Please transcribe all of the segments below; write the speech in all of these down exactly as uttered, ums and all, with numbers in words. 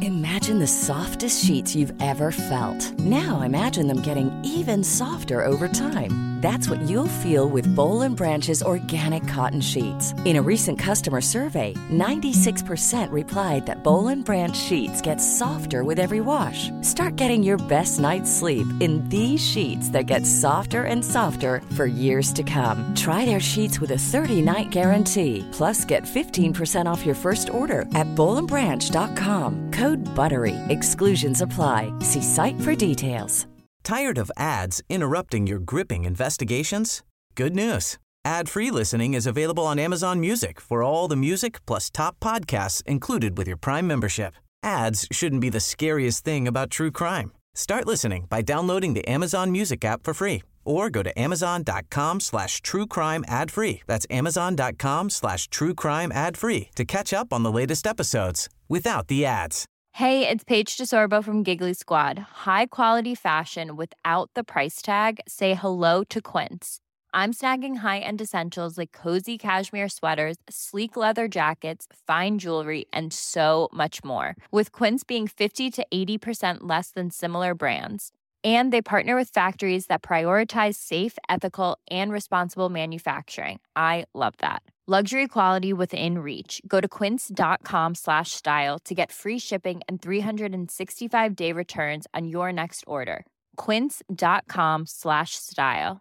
Imagine the softest sheets you've ever felt. Now imagine them getting even softer over time. That's what you'll feel with Boll and Branch's organic cotton sheets. In a recent customer survey, ninety-six percent replied that Boll and Branch sheets get softer with every wash. Start getting your best night's sleep in these sheets that get softer and softer for years to come. Try their sheets with a thirty-night guarantee. Plus, get fifteen percent off your first order at boll and branch dot com. Code BUTTERY. Exclusions apply. See site for details. Tired of ads interrupting your gripping investigations? Good news. Ad-free listening is available on Amazon Music for all the music plus top podcasts included with your Prime membership. Ads shouldn't be the scariest thing about true crime. Start listening by downloading the Amazon Music app for free or go to amazon.com slash true crime ad free. That's amazon.com slash true crime ad free to catch up on the latest episodes without the ads. Hey, it's Paige DeSorbo from Giggly Squad. High quality fashion without the price tag. Say hello to Quince. I'm snagging high-end essentials like cozy cashmere sweaters, sleek leather jackets, fine jewelry, and so much more. With Quince being fifty to eighty percent less than similar brands. And they partner with factories that prioritize safe, ethical, and responsible manufacturing. I love that. Luxury quality within reach. Go to quince.com slash style to get free shipping and three sixty-five day returns on your next order. Quince.com slash style.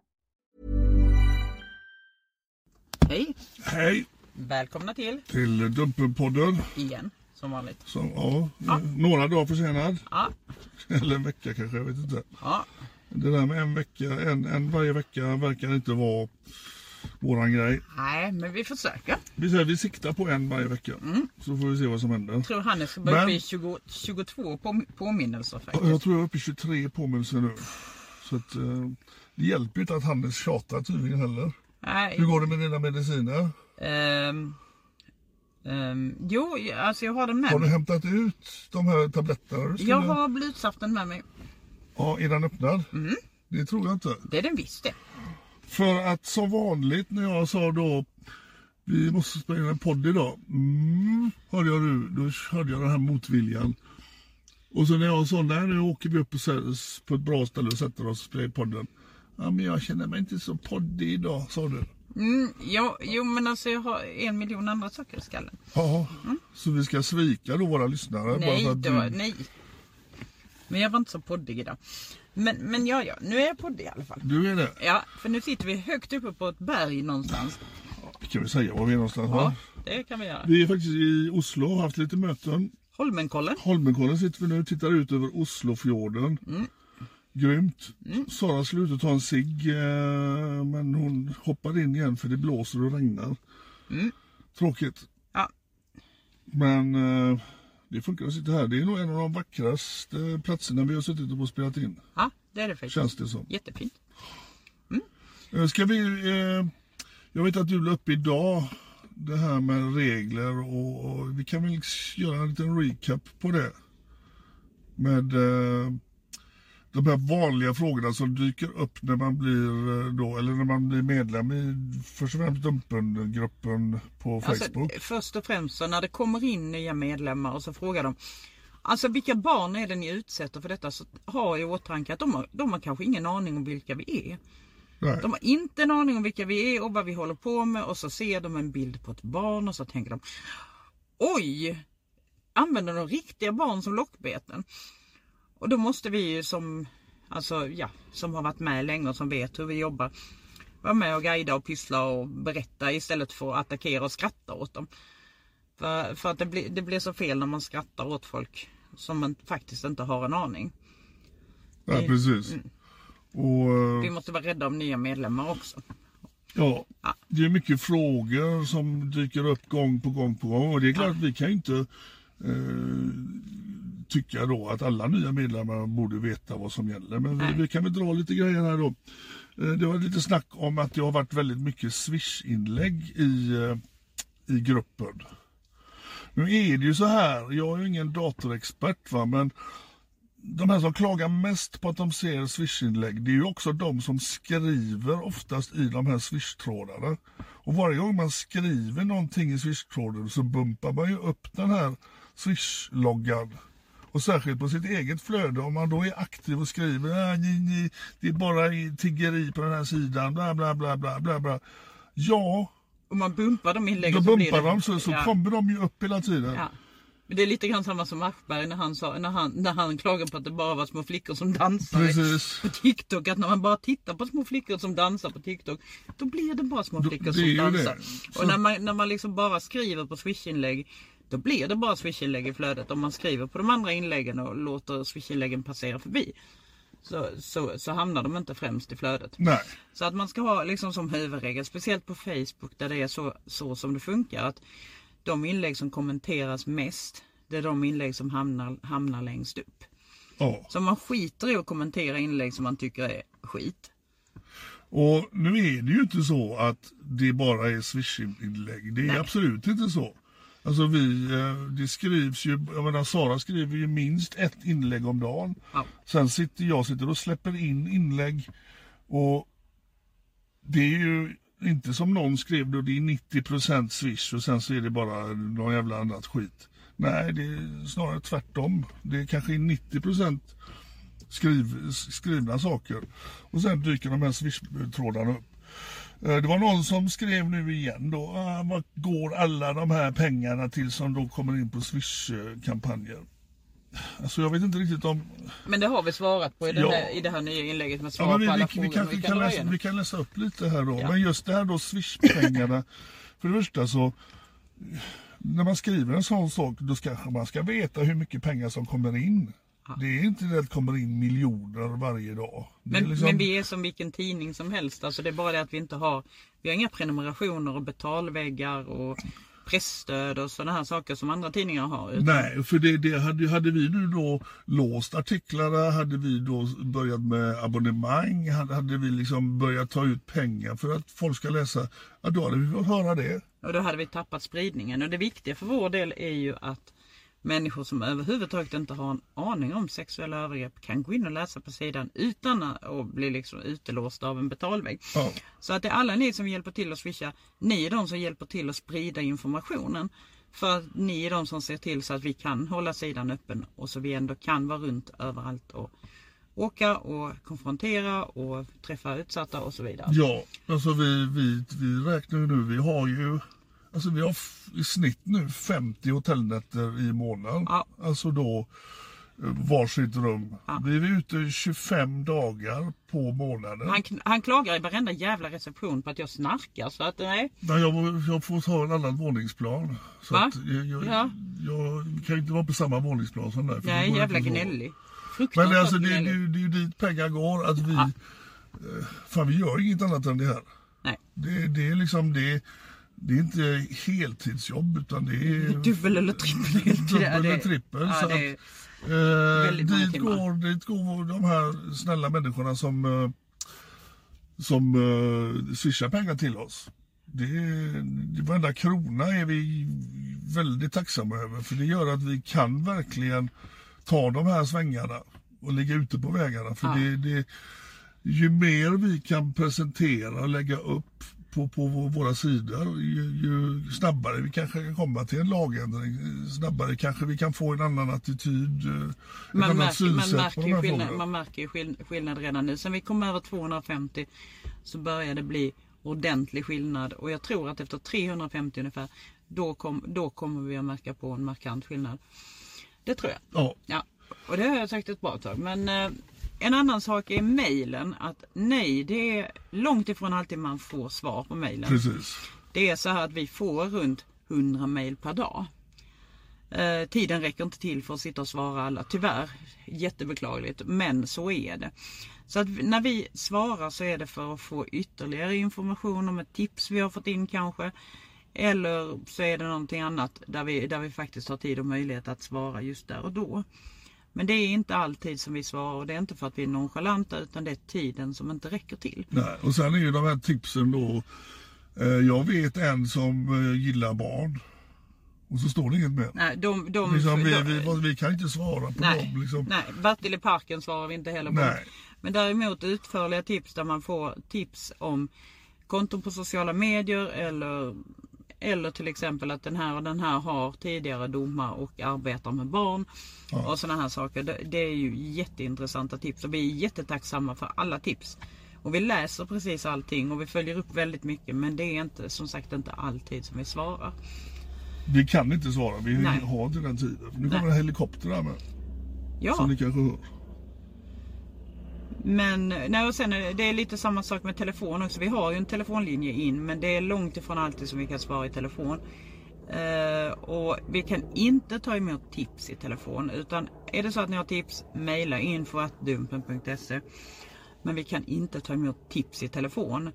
Hej. Hej. Välkomna till. Till Dumpenpodden. Igen, som vanligt. Så, ja, ja. Några dagar försenad. Ja. Eller en vecka kanske, jag vet inte. Ja. Det där med en vecka, en, en varje vecka verkar inte vara våran grej. Nej, men vi försöker. Vi, säger, vi siktar på en varje vecka. Mm. Så får vi se vad som händer. Jag tror Hannes ska börja uppe i tjugo, tjugotvå på, påminnelser faktiskt. Jag tror jag är uppe i tjugotre påminnelser nu. Så att, eh, det hjälper inte att Hannes tjatar tydligen heller. Nej. Hur går det med dina mediciner? Um, um, jo, alltså jag har dem med. Har du hämtat ut de här tabletterna? Jag har blytsaften med mig. Ja, är den öppnad? Mm. Det tror jag inte. Det är den visst det. För att som vanligt när jag sa då vi måste spela in en podd idag. Mm, hörde jag du, då hörde jag den här motviljan. Och så när jag sa nej, nu åker vi upp på ett bra ställe och sätter oss och spelar podden. Ja, men jag känner mig inte så poddig idag, sa du. Mm, jo, jo, men alltså jag har en miljon andra saker i skallen. Ja, mm. Så vi ska svika då våra lyssnare? Nej, bara för att då, du... nej. Men jag var inte så poddig idag. Men, men ja, ja, nu är jag poddig i alla fall. Du är det? Ja, för nu sitter vi högt uppe på ett berg någonstans. Ja, kan vi säga var vi är någonstans? Ja, va? det kan vi göra. Vi är faktiskt i Oslo och har haft lite möten. Holmenkollen. Holmenkollen sitter vi nu och tittar ut över Oslofjorden. Mm. Grymt. Mm. Sara skulle ut och ta en cigg, eh, men hon hoppade in igen för det blåser och regnar. Mm. Tråkigt. Ja. Men eh, det funkar att sitta här. Det är nog en av de vackraste platserna vi har suttit och spelat in. Ja, det är det faktiskt. Känns det som. Jättefint. Mm. Eh, ska vi... Eh, jag vet att du la upp idag det här med regler och, och vi kan väl göra en liten recap på det. Med... Eh, de här vanliga frågorna som dyker upp när man blir då, eller när man blir medlem i först och främst Dumpen-gruppen på Facebook. Alltså, först och främst så när det kommer in nya medlemmar och så frågar de, alltså vilka barn är det ni utsätter för detta, så har jag i åtanke att de har, de har kanske ingen aning om vilka vi är. Nej. De har inte en aning om vilka vi är och vad vi håller på med, och så ser de en bild på ett barn och så tänker de, oj, använder de riktiga barn som lockbeten? Och då måste vi ju som, alltså, ja, som har varit med länge och som vet hur vi jobbar, vara med och guida och pyssla och berätta istället för att attackera och skratta åt dem. För, för att det blir, det blir så fel när man skrattar åt folk som man faktiskt inte har en aning. Ja, det, precis. Mm. Och, vi måste vara rädda om nya medlemmar också. Ja, ja, det är mycket frågor som dyker upp gång på gång på gång. Och det är klart ja. att vi kan inte... Eh, tycker då att alla nya medlemmar borde veta vad som gäller. Men vi, vi kan väl dra lite grejer här då. Det var lite snack om att det har varit väldigt mycket Swish-inlägg i, i gruppen. Nu är det ju så här, jag är ju ingen datorexpert va, men de här som klagar mest på att de ser Swish-inlägg, det är ju också de som skriver oftast i de här Swish-trådarna. Och varje gång man skriver någonting i Swish-tråden så bumpar man ju upp den här Swish-loggan. Och särskilt på sitt eget flöde, om man då är aktiv och skriver äh, ni, ni, det är bara tiggeri på den här sidan, bla bla bla bla bla bla. Ja, om man bumpar de inläggen så, så, bumpar blir det, de, så, så ja. kommer de ju upp hela tiden. Ja. Men det är lite grann samma som Aschberg när han, sa, när han, när han klagade på att det bara var små flickor som dansar Precis. på TikTok. Att när man bara tittar på små flickor som dansar på TikTok, då blir det bara små flickor som dansar. Och när man, när man liksom bara skriver på Swish-inlägg, då blir det bara Swish-inlägg i flödet. Om man skriver på de andra inläggen och låter Swish-inläggen passera förbi, så, så, så hamnar de inte främst i flödet. Nej. Så att man ska ha liksom som huvudregel, speciellt på Facebook där det är så, så som det funkar, att de inlägg som kommenteras mest, det är de inlägg som hamnar, hamnar längst upp. Ja. Så man skiter i att kommentera inlägg som man tycker är skit. Och nu är det ju inte så att det bara är Swish-inlägg. Det är Nej. absolut inte så. Alltså vi, det skrivs ju, jag menar Sara skriver ju minst ett inlägg om dagen. Ja. Sen sitter jag sitter och släpper in inlägg, och det är ju inte som någon skrev då, det är nittio procent Swish och sen så är det bara någon jävla annat skit. Nej, det är snarare tvärtom. Det är kanske nittio procent skriv, skrivna saker. Och sen dyker de här Swish-trådarna upp. Det var någon som skrev nu igen då, ah, vad går alla de här pengarna till som då kommer in på Swish-kampanjer? Alltså jag vet inte riktigt om... Men det har vi svarat på i, den ja. här, i det här nya inlägget med svar ja, vi, på alla vi, vi, kan, vi, kan läsa, vi kan läsa upp lite här då. Ja. Men just det här då, Swish-pengarna, för det första så... När man skriver en sån sak, då ska man ska veta hur mycket pengar som kommer in. Ja. Det är inte det att det kommer in miljoner varje dag. Men, liksom... men vi är som vilken tidning som helst. Alltså det är bara det att vi inte har... Vi har inga prenumerationer och betalväggar och pressstöd och sådana här saker som andra tidningar har. Utan... Nej, för det, det hade, hade vi nu då låst artiklarna, hade vi då börjat med abonnemang, hade, hade vi liksom börjat ta ut pengar för att folk ska läsa, ja, då hade vi fått höra det. Och då hade vi tappat spridningen. Och det viktiga för vår del är ju att människor som överhuvudtaget inte har en aning om sexuella övergrepp kan gå in och läsa på sidan utan att bli liksom utelåsta av en betalvägg. Ja. Så att det är alla ni som hjälper till att swisha, ni är de som hjälper till att sprida informationen. För att ni är de som ser till så att vi kan hålla sidan öppen och så vi ändå kan vara runt överallt och åka och konfrontera och träffa utsatta och så vidare. Ja, alltså vi, vi, vi räknar nu, vi har ju Alltså vi har i snitt nu femtio hotellnätter i månaden. Ja. Alltså då varsitt rum. Ja. Vi är ute tjugofem dagar på månaden. Han, han klagar i varenda jävla reception på att jag snarkar. Så att, nej. nej jag, jag får ta en annan våningsplan. Så Va? Att jag, jag, ja. jag kan inte vara på samma våningsplan som där. Nej, jävla gnällig. Men alltså det, det, det är ju dit pengar går. Att vi, ja. Fan, vi gör inget annat än det här. Nej. Det, det är liksom det. Det är inte heltidsjobb utan det är dubbel eller trippel. Dubbel eller trippel. Ja, så det att, eh, dit, går, dit går de här snälla människorna som, eh, som eh, swishar pengar till oss. Det, det varenda krona är vi väldigt tacksamma över. För det gör att vi kan verkligen ta de här svängarna och ligga ute på vägarna. För ja. det, det, ju mer vi kan presentera och lägga upp På, på våra sidor, ju, ju snabbare vi kanske kan komma till en lagändring, snabbare kanske vi kan få en annan attityd, man ett annat synsätt man märker, på de här skillnad, man märker ju skillnad redan nu. Sen vi kom över tvåhundrafemtio så börjar det bli ordentlig skillnad, och jag tror att efter trehundrafemtio ungefär då, kom, då kommer vi att märka på en markant skillnad. Det tror jag. Ja. Ja. Och det har jag sagt ett bra tag, men eh, en annan sak är mejlen, att nej, det är långt ifrån alltid man får svar på mejlen. Precis. Det är så här att vi får runt hundra mejl per dag. Eh, tiden räcker inte till för att sitta och svara alla, tyvärr, jättebeklagligt, men så är det. Så att när vi svarar så är det för att få ytterligare information om ett tips vi har fått in kanske. Eller så är det någonting annat där vi, där vi faktiskt har tid och möjlighet att svara just där och då. Men det är inte alltid som vi svarar, och det är inte för att vi är nonchalanta, utan det är tiden som inte räcker till. Nej, och sen är ju de här tipsen då, eh, jag vet en som eh, gillar barn, och så står det inget mer. Nej, de, de, liksom, vi, de, vi, vi kan inte svara på nej, dem. Liksom. Nej, Bertil i parken svarar vi inte heller på. Nej. Men däremot utförliga tips där man får tips om konton på sociala medier eller eller till exempel att den här och den här har tidigare domar och arbetar med barn ja. och sådana här saker. Det, det är ju jätteintressanta tips och vi är jättetacksamma för alla tips. Och vi läser precis allting och vi följer upp väldigt mycket, men det är inte, som sagt, inte alltid som vi svarar. Vi kan inte svara, vi Nej. har inte den tiden. Nu kommer en helikopter där med. Ja. Som ni kanske hör. Men nej, och sen är det, det är lite samma sak med telefon också. Vi har ju en telefonlinje in, men det är långt ifrån alltid som vi kan svara i telefon. Uh, och vi kan inte ta emot tips i telefon, utan är det så att ni har tips, mejla info at dumpen punkt se. Men vi kan inte ta emot tips i telefon.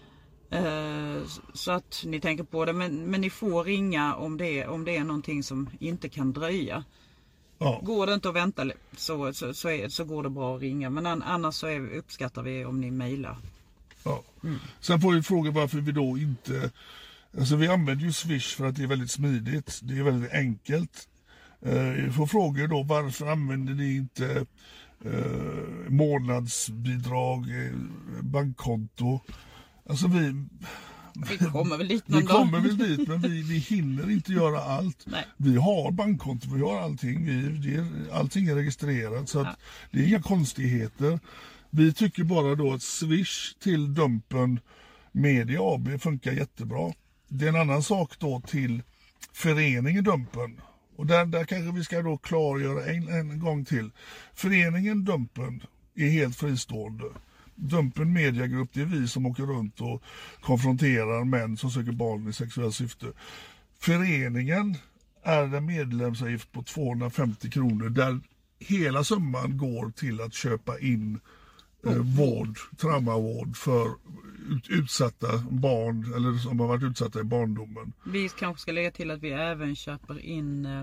Uh, så att ni tänker på det, men, men ni får ringa om det, om det är någonting som inte kan dröja. Ja. Går det inte att vänta så, så, så, är, så går det bra att ringa. Men annars så är, uppskattar vi om ni mejlar. Ja. Mm. Sen får vi fråga varför vi då inte... Alltså vi använder ju Swish för att det är väldigt smidigt. Det är väldigt enkelt. Eh, vi får fråga då varför använder ni inte eh, månadsbidrag, eh, bankkonto. Alltså vi... Vi kommer väl dit någon Vi kommer väl dit, men vi, vi hinner inte göra allt. Nej. Vi har bankkonto, vi har allting. Vi, det är, allting är registrerat, så att ja. det är inga konstigheter. Vi tycker bara då att Swish till Dumpen Media A B funkar jättebra. Det är en annan sak då till föreningen Dumpen. Och där, där kanske vi ska då klargöra en, en gång till. Föreningen Dumpen är helt fristående. Dumpen Media Group, det är vi som åker runt och konfronterar män som söker barn i sexuellt syfte. Föreningen är en medlemsavgift på tvåhundrafemtio kronor där hela summan går till att köpa in eh, vård, traumavård för ut, utsatta barn eller som har varit utsatta i barndomen. Vi kanske ska lägga till att vi även köper in eh,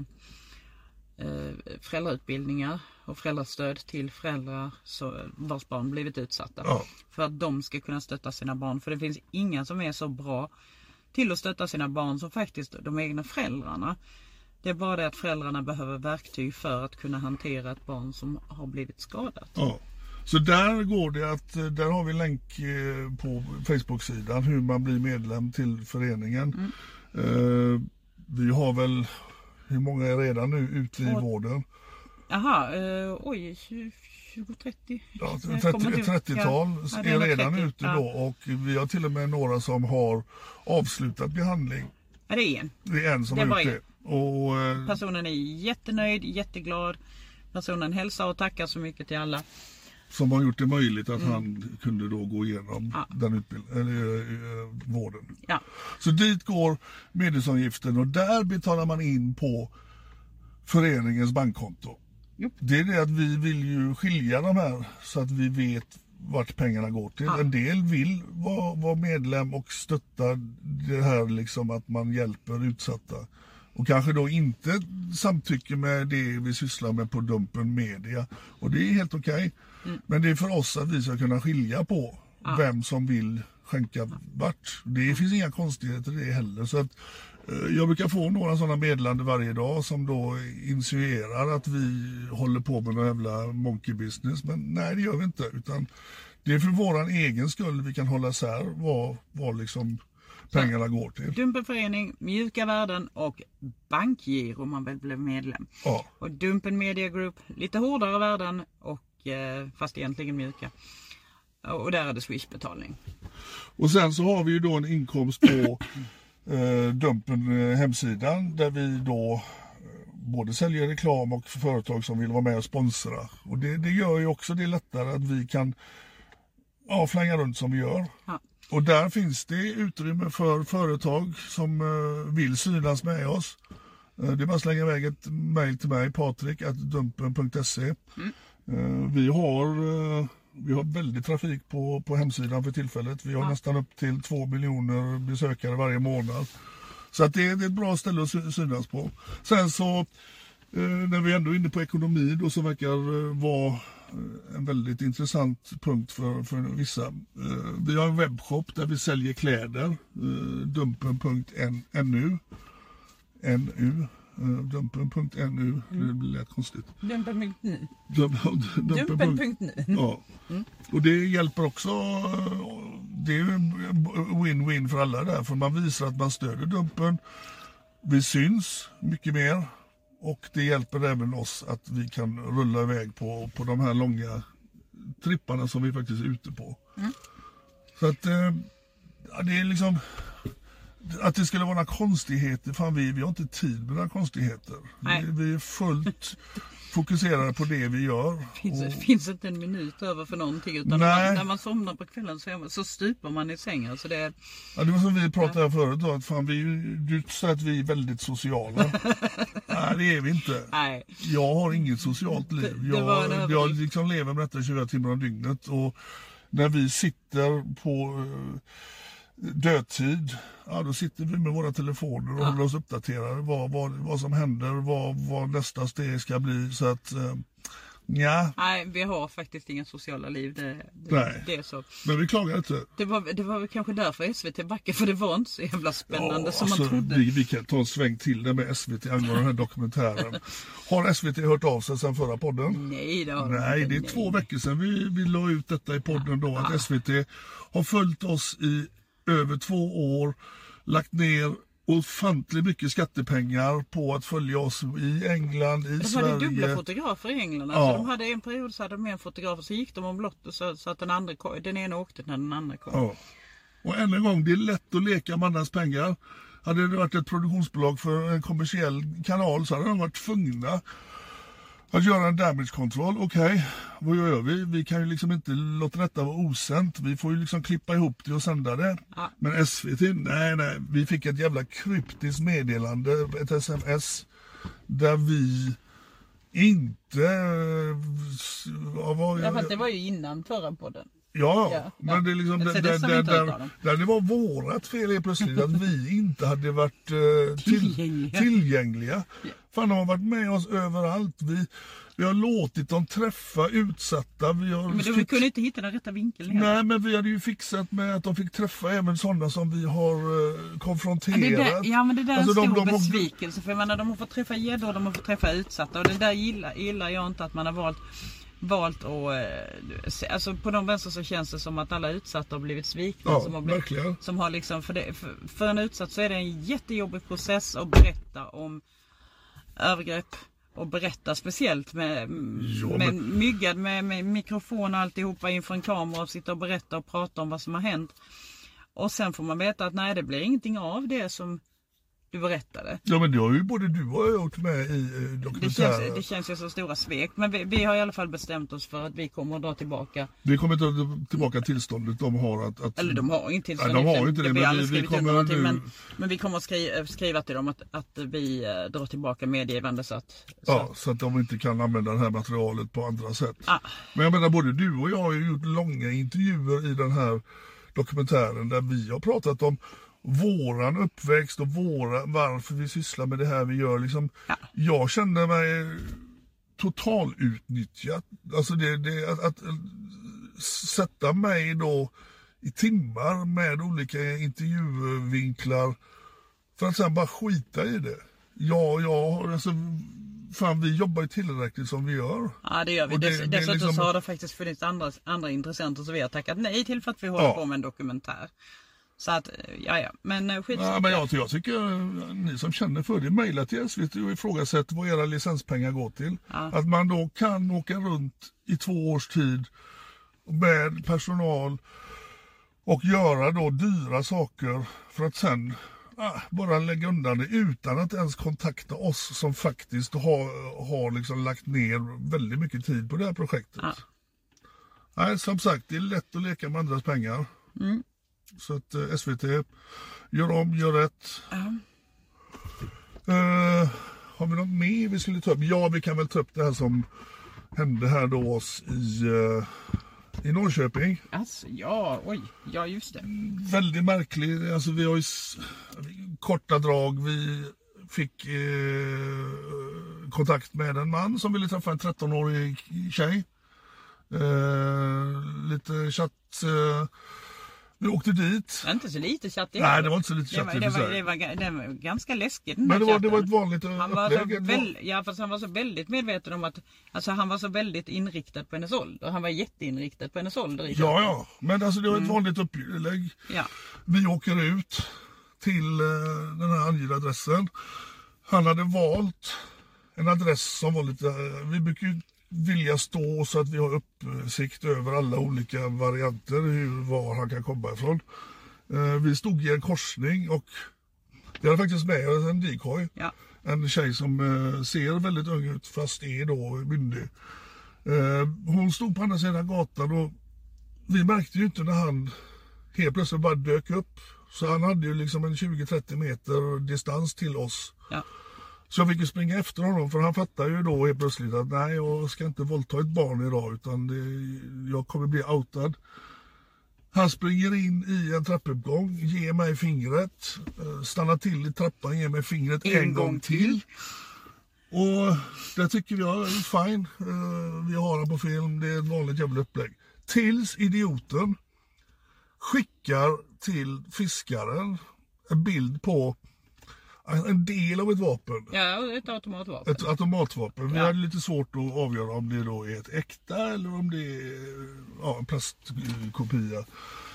föräldrautbildningar och föräldrastöd till föräldrar så, vars barn blivit utsatta. Ja. För att de ska kunna stötta sina barn. För det finns inga som är så bra till att stötta sina barn som faktiskt de egna föräldrarna. Det är bara det att föräldrarna behöver verktyg för att kunna hantera ett barn som har blivit skadat. Ja. Så där går det att, där har vi länk på Facebook-sidan hur man blir medlem till föreningen. Mm. Uh, vi har väl, hur många är redan nu ute i och, vården? Jaha, uh, oj, tjugo trettio. Ja, trettiotal ja, är redan trettio, ute då ja. Och vi har till och med några som har avslutat behandling. Ja, det är en. Det är en som det har gjort det. Och, uh, personen är jättenöjd, jätteglad. Personen hälsar och tackar så mycket till alla. Som har gjort det möjligt att mm. han kunde då gå igenom ja. den utbildningen, eller äh, vården. Ja. Så dit går medlemsavgiften och där betalar man in på föreningens bankkonto. Jo. Det är det att vi vill ju skilja de här så att vi vet vart pengarna går till. Ja. En del vill vara, vara medlem och stötta det här liksom att man hjälper utsatta. Och kanske då inte samtycker med det vi sysslar med på Dumpen Media. Och det är helt okej. Okay. Mm. Men det är för oss att vi ska kunna skilja på ja. vem som vill skänka vart. Det finns inga konstigheter i det heller. Så att, eh, jag brukar få några sådana meddelande varje dag som då insinuerar att vi håller på med någon jävla monkey business. Men nej, det gör vi inte. Utan det är för våran egen skull vi kan hålla isär vad, vad liksom pengarna går till. Dumpenförening, mjuka värden och bankgiro om man väl blev medlem. Ja. Och Dumpen Media Group, lite hårdare värden och eh, fast egentligen mjuka. Och där är det Swish-betalning. Och sen så har vi ju då en inkomst på eh, Dumpen eh, hemsidan där vi då eh, både säljer reklam och för företag som vill vara med och sponsra. Och det, det gör ju också det lättare att vi kan ja, flänga runt som vi gör. Ja. Och där finns det utrymme för företag som uh, vill synas med oss. Uh, det är bara att slänga iväg ett mejl till mig, Patrik, at dumpen punkt se. Mm. Uh, vi, har, uh, vi har väldigt trafik på, på hemsidan för tillfället. Vi har ja. nästan upp till två miljoner besökare varje månad. Så att det, det är ett bra ställe att synas på. Sen så, uh, när vi ändå är inne på ekonomi då, så verkar uh, vara en väldigt intressant punkt för, för vissa. Uh, vi har en webbshop där vi säljer kläder. Uh, dumpen punkt nu. Nu. Uh, dumpen punkt nu. Mm. Det blir lätt konstigt. Dumpen punkt nu. Dumpen punkt nu. Ja. Mm. Och det hjälper också uh, det är ju win-win för alla där, för man visar att man stöder Dumpen. Vi syns mycket mer och det hjälper även oss att vi kan rulla iväg på, på de här långa tripparna som vi faktiskt är ute på. Mm. Så att ja, det är liksom att det skulle vara några konstigheter, fan vi, vi har inte tid med några konstigheter. Vi, vi är fullt fokuserade på det vi gör. Det finns, och... det finns inte en minut över för någonting, utan man, när man somnar på kvällen så, så stupar man i sängen. Så det, är... ja, det var som vi pratade ja. förut då, att fan, vi, du sa att vi är väldigt sociala. Nej, det är vi inte. Nej. Jag har inget socialt liv. Det, det jag jag liksom lever med detta tjugo timmar om dygnet, och när vi sitter på dödtid, ja, då sitter vi med våra telefoner och ja. håller oss uppdaterade vad, vad, vad som händer, vad, vad nästa steg ska bli. Så att eh, ja. Nej, vi har faktiskt inga sociala liv. Det, det, Nej. det är så. Men vi klagar inte. Det var, det var kanske därför S V T backade, för det var inte så jävla spännande ja, som alltså, man trodde. Vi, vi kan ta en sväng till det med S V T angående den här dokumentären. Har S V T hört av sig sedan förra podden? Nej, det har Nej, inte. det är Nej. två veckor sedan vi, vi la ut detta i podden då, att ja. S V T har följt oss i över två år, lagt ner ofantligt mycket skattepengar på att följa oss i England, i de Sverige. De hade dubbla fotografer i England. Alltså ja. De hade en period så hade de en fotograf och så gick de omlott så, så att den, andra, den ena åkte när den andra kom. Ja. Och än en gång, det är lätt att leka med andras pengar. Hade det varit ett produktionsbolag för en kommersiell kanal så hade de varit tvungna att göra en damage-kontroll. Okej, okay, vad gör vi? Vi kan ju liksom inte låta detta vara osänt. Vi får ju liksom klippa ihop det och sända det. Ja. Men S V T, nej, nej. Vi fick ett jävla kryptiskt meddelande, ett S M S, där vi inte... Ja, var, ja, fast det var ju innan förra podden. Ja, ja, men det är liksom där, där, där, där, där det var vårat fel är plötsligt att vi inte hade varit uh, till, tillgängliga. tillgängliga. Ja. Fan, de har varit med oss överallt. Vi, vi har låtit dem träffa utsatta. Vi har men du fix... kunde inte hitta den rätta vinkeln. Nej, men vi hade ju fixat med att de fick träffa även sådana som vi har uh, konfronterat. Ja, det där, ja, men det där är alltså, en stor de, de besvikelse. För jag menar, de har fått träffa gäddor och de har fått träffa utsatta. Och det där gillar, gillar jag inte, att man har valt... valt att, alltså på de vänster så känns det som att alla utsatta har blivit svikna. Ja, som har blivit, som har liksom, för, det, för, för en utsatt så är det en jättejobbig process att berätta om övergrepp och berätta speciellt med, jo, med men... myggad med, med mikrofon och alltihopa inför en kamera och sitta och berätta och prata om vad som har hänt. Och sen får man veta att nej, det blir ingenting av det som du berättade. Ja, men det har ju både du och jag gjort med i eh, dokumentären. Det känns, det känns ju som stora svek. Men vi, vi har i alla fall bestämt oss för att vi kommer att dra tillbaka. Vi kommer att dra tillbaka tillståndet de har att... att eller de har inte tillstånd. Nej, de har inte det, det men, vi, vi kommer nu... men, men vi kommer att skriva, skriva till dem att, att vi uh, drar tillbaka medgivande så att... Så ja, att... så att de inte kan använda det här materialet på andra sätt. Ah. Men jag menar, både du och jag har ju gjort långa intervjuer i den här dokumentären där vi har pratat om våran uppväxt och våra, varför vi sysslar med det här vi gör. Liksom, ja. Jag känner mig totalutnyttjad. Alltså det, det att, att sätta mig då i timmar med olika intervjuvinklar för att sen bara skita i det. Ja, ja, alltså fan, vi jobbar ju tillräckligt som vi gör. Ja, det gör vi. Det, Dess, det dessutom liksom... så har det faktiskt funnits andra, andra intressenter som vi har tackat nej till för att vi håller ja. på med en dokumentär. Så att, ja ja, men skit. Ja, men jag, jag tycker, ni som känner för det, mejla till S V T och ifrågasätt vad era licenspengar går till. Ja. Att man då kan åka runt i två års tid med personal och göra då dyra saker för att sen ah, bara lägga undan det utan att ens kontakta oss som faktiskt har, har liksom lagt ner väldigt mycket tid på det här projektet. Ja. Nej, som sagt, det är lätt att leka med andras pengar. Mm. Så att eh, S V T, gör om, gör rätt. Uh-huh. Uh, har vi något mer vi skulle ta upp? Ja, vi kan väl ta upp det här som hände här då oss i, uh, i Norrköping. Alltså, ja, oj, ja just det. Väldigt märkligt, alltså vi har ju s- korta drag, vi fick uh, kontakt med en man som ville träffa en tretton-årig tjej. Uh, lite chatt... Uh, Vi åkte dit. Det var inte så lite chatt. Nej, det var inte så lite chatt. Det, det, var, det, var, det var ganska läskigt. Men det var, det var ett vanligt han var upplägg. så väl, ja, fast han var så väldigt medveten om att alltså, han var så väldigt inriktad på hennes ålder. Han var jätteinriktad på hennes ålder. I ja, ja. Men alltså det var ett mm. vanligt upplägg. Ja. Vi åker ut till uh, den här angivna adressen. Han hade valt en adress som var lite... Uh, vi brukar ju vilja stå så att vi har uppsikt över alla olika varianter, hur, var han kan komma ifrån. Uh, vi stod i en korsning och vi hade faktiskt med en decoy. Ja. En tjej som uh, ser väldigt ung ut fast är då myndig. Uh, hon stod på andra sidan gatan och vi märkte ju inte när han helt plötsligt bara dök upp. Så han hade ju liksom en tjugo till trettio meter distans till oss. Ja. Så jag fick ju springa efter honom för han fattar ju då helt plötsligt att nej, jag ska inte våldta ett barn idag utan det, jag kommer bli outad. Han springer in i en trappuppgång, ger mig fingret, stannar till i trappan, ger mig fingret en, en gång till. Och det tycker vi är fine. Vi har han på film, det är ett vanligt jävla upplägg. Tills idioten skickar till fiskaren en bild på en del av ett vapen. Ja, ett automatvapen. Ett automatvapen. Vi ja. hade lite svårt att avgöra om det då är ett äkta eller om det är ja, en plastkopia.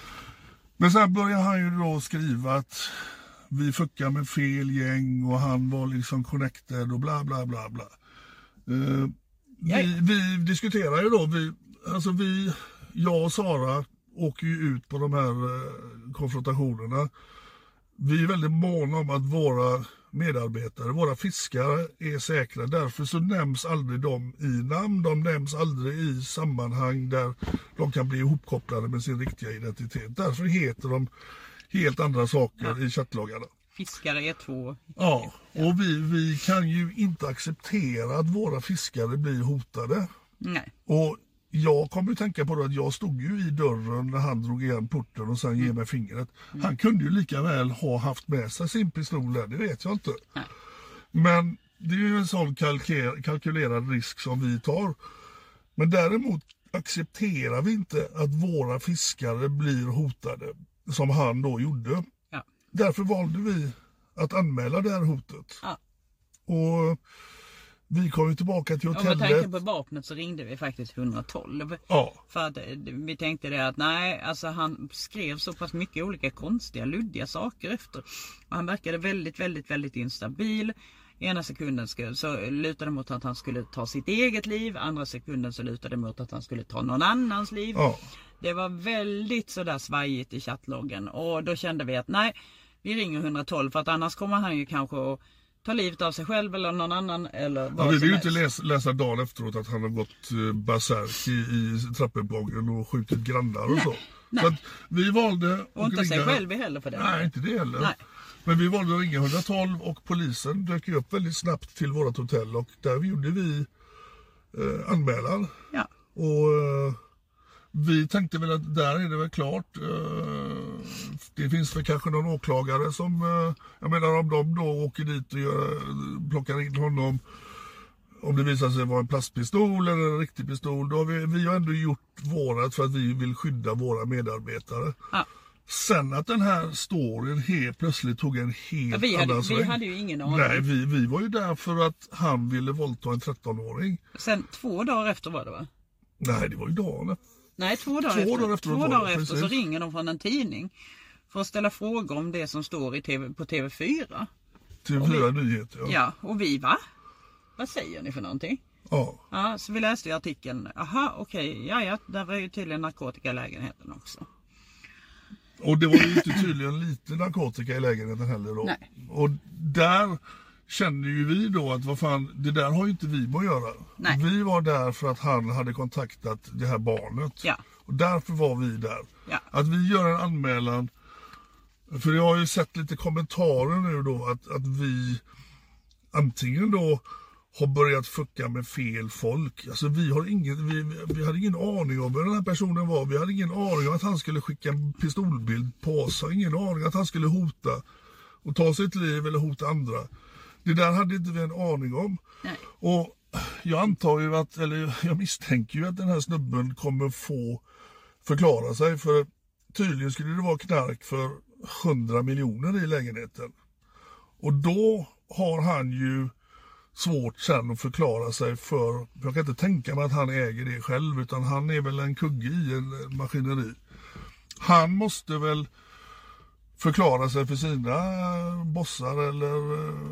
Men sen börjar han ju då skriva att vi fuckar med fel gäng och han var liksom connected och bla bla bla bla. Uh, vi, vi diskuterar ju då, vi, alltså vi, jag och Sara åker ju ut på de här uh, konfrontationerna. Vi är väldigt måna om att våra medarbetare, våra fiskare är säkra. Därför så nämns aldrig de i namn. De nämns aldrig i sammanhang där de kan bli ihopkopplade med sin riktiga identitet. Därför heter de helt andra saker ja. i chattloggarna. Fiskare är två. Ja, och vi, vi kan ju inte acceptera att våra fiskare blir hotade. Nej. Och jag kommer att tänka på det att jag stod ju i dörren när han drog igen porten och sen mm. ger mig fingret. Mm. Han kunde ju lika väl ha haft med sig sin pistol där, det vet jag inte. Nej. Men det är ju en sån kalkyler, kalkylerad risk som vi tar. Men däremot accepterar vi inte att våra fiskare blir hotade som han då gjorde. Ja. Därför valde vi att anmäla det här hotet. Ja. Och vi kom ju tillbaka till hotellet. Om man tänker på vapnet så ringde vi faktiskt etthundratolv. Ja. För att vi tänkte det att nej, alltså han skrev så pass mycket olika konstiga, luddiga saker efter. Och han verkade väldigt, väldigt, väldigt instabil. Ena sekunden så lutade det mot att han skulle ta sitt eget liv. Andra sekunden så lutade det mot att han skulle ta någon annans liv. Ja. Det var väldigt sådär svajigt i chattloggen. Och då kände vi att nej, vi ringer etthundratolv för att annars kommer han ju kanske att ta livet av sig själv eller någon annan. Eller vad ja, vi vill ju helst. inte läsa, läsa dagen efteråt att han har gått uh, berserk i, i trappuppgången och skjutit grannar och nej, så. Nej. Så att vi valde och inte ringa... sig själv heller för det. Nej, inte det heller. Nej. Men vi valde att ringa etthundratolv och polisen dök ju upp väldigt snabbt till vårt hotell och där gjorde vi uh, anmälan. Ja. Och uh, vi tänkte väl att där är det väl klart. Det finns väl kanske någon åklagare som, jag menar om de då åker dit och gör, plockar in honom. Om det visar sig vara en plastpistol eller en riktig pistol. Då har vi, vi har ändå gjort vårat för att vi vill skydda våra medarbetare. Ja. Sen att den här storyn helt plötsligt tog en helt ja, vi hade, annan vi sväng. hade ju ingen aning. Nej, vi, vi var ju där för att han ville våldta en trettonåring. Sen två dagar efter var det va? Nej, det var ju dagen efter. Nej, två dagar två efter, dagar efter, två dagar efter precis. så ringer de från en tidning för att ställa frågor om det som står i TV, på T V fyra. T V fyra Nyheter, ja. Ja, och vi va? Vad säger ni för någonting? Ja. Ja, så vi läste i artikeln. Aha, okej, okay, ja, ja, där var ju tydligen narkotika i lägenheten också. Och det var ju inte tydligen lite narkotika i lägenheten heller då. Nej. Och där kände ju vi då att vad fan, det där har ju inte vi med att göra. Nej. Vi var där för att han hade kontaktat det här barnet. Ja. Och därför var vi där. Ja. Att vi gör en anmälan. För jag har ju sett lite kommentarer nu då att, att vi antingen då har börjat fucka med fel folk. Alltså vi, har ingen, vi, vi hade ingen aning om vem den här personen var. Vi hade ingen aning om att han skulle skicka en pistolbild på oss. Ingen aning att han skulle hota och ta sitt liv eller hota andra. Det där hade inte vi en aning om. Nej. Och jag antar ju att, eller jag misstänker ju att den här snubben kommer få förklara sig. För tydligen skulle det vara knark för hundra miljoner i lägenheten. Och då har han ju svårt sen att förklara sig för, jag kan inte tänka mig att han äger det själv, utan han är väl en kugge i en maskineri. Han måste väl förklara sig för sina bossar eller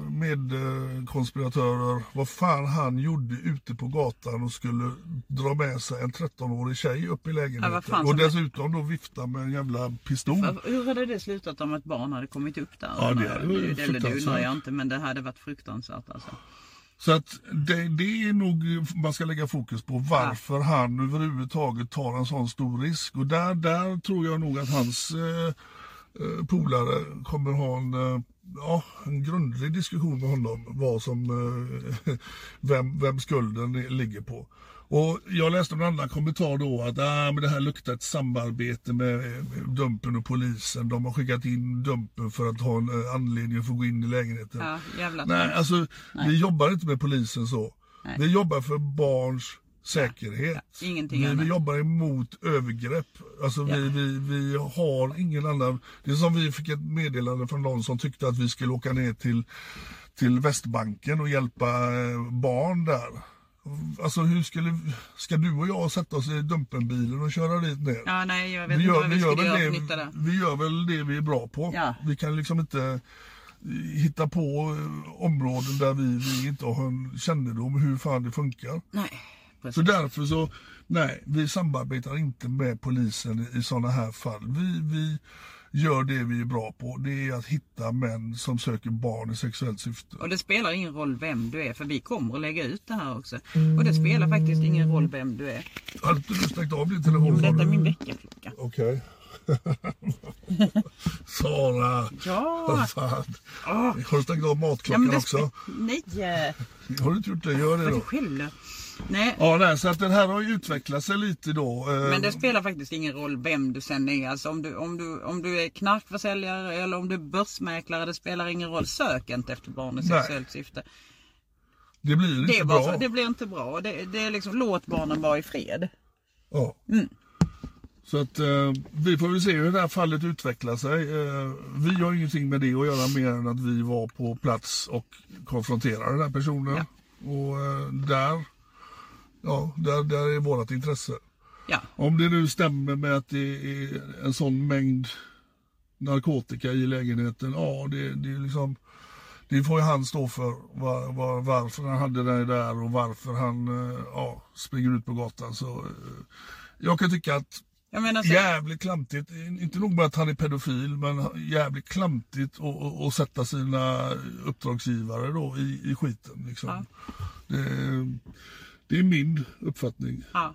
medkonspiratörer vad fan han gjorde ute på gatan och skulle dra med sig en trettonårig tjej upp i lägenheten. Ja, och dessutom då vifta med en jävla pistol. Hur hade det slutat om ett barn hade kommit upp där? Ja, det, det, det, det, det undrar jag inte, men det hade varit fruktansvärt alltså. Så att det, det är nog man ska lägga fokus på varför ja. han överhuvudtaget tar en sån stor risk. Och där, där tror jag nog att hans eh, polare kommer ha en, eh, ja, en grundlig diskussion med honom vad som, eh, vem, vem skulden ligger på. Och jag läste en annan kommentar då att ah, men det här luktar ett samarbete med Dumpen och polisen. De har skickat in Dumpen för att ha en anledning att få gå in i lägenheten. Ja, jävla Nej, alltså Nej. vi jobbar inte med polisen så. Nej. Vi jobbar för barns säkerhet. Ja, ingenting vi, annat. vi jobbar emot övergrepp. Alltså ja. vi, vi, vi har ingen annan. Det är som vi fick ett meddelande från någon som tyckte att vi skulle åka ner till, till Västbanken och hjälpa barn där. Alltså hur skulle, ska du och jag sätta oss i Dumpenbilen och köra dit ner? Ja, nej, jag vet vi inte gör, vad vi, vi skulle göra för nytta där. Vi gör väl det vi är bra på. Ja. Vi kan liksom inte hitta på områden där vi, vi inte har en kännedom om hur fan det funkar. Nej, precis. Så därför så, nej, vi samarbetar inte med polisen i, i sådana här fall. Vi, vi gör det vi är bra på. Det är att hitta män som söker barn i sexuellt syfte. Och det spelar ingen roll vem du är, för vi kommer att lägga ut det här också. Och det spelar faktiskt ingen roll vem du är. Har du stängt av din telefon? Detta är min väckarklocka. Okej. Okay. Sara. Ja. Fan. Oh. Har du stängt av matklockan ja, också? Nej. Har du inte gjort det? Gör det då. Skyller. Nej. Ja, nej, så att den här har ju utvecklat sig lite då. Men det spelar faktiskt ingen roll vem du sen är. Alltså om du, om du, om du är knarkförsäljare eller om du är börsmäklare, det spelar ingen roll. Sök inte efter barn i sexuellt syfte. Det blir inte det bra. Så, det blir inte bra. Det, det är liksom, låt barnen vara i fred. Ja. Mm. Så att eh, vi får väl se hur det här fallet utvecklar sig. Eh, vi har ingenting med det att göra mer än att vi var på plats och konfronterade den här personen. Ja. Och eh, där, ja, där, där är vårt intresse. Ja. Om det nu stämmer med att det är en sån mängd narkotika i lägenheten, ja det, det är liksom, det får ju han stå för var, var, varför han hade det där och varför han eh, ja, springer ut på gatan. Så eh, jag kan tycka att jag menar så... jävligt klantigt, inte nog med att han är pedofil, men jävligt klantigt att sätta sina uppdragsgivare då i, i skiten. Liksom. Ja. Det, det är min uppfattning. Ja.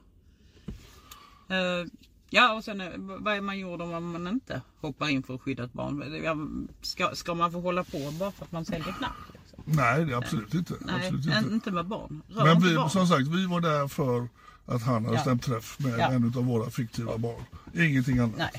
Uh, ja, och sen vad är man gjorde om man inte hoppar in för att skydda ett barn? Ska, ska man få hålla på bara för att man säljer knark? Liksom? Nej, det är absolut inte. Nej, absolut inte. inte med barn. Rör men inte vi, barn. som sagt, vi var där för att han hade ja. stämt träff med ja. en av våra fiktiva barn. Ingenting annat. Nej.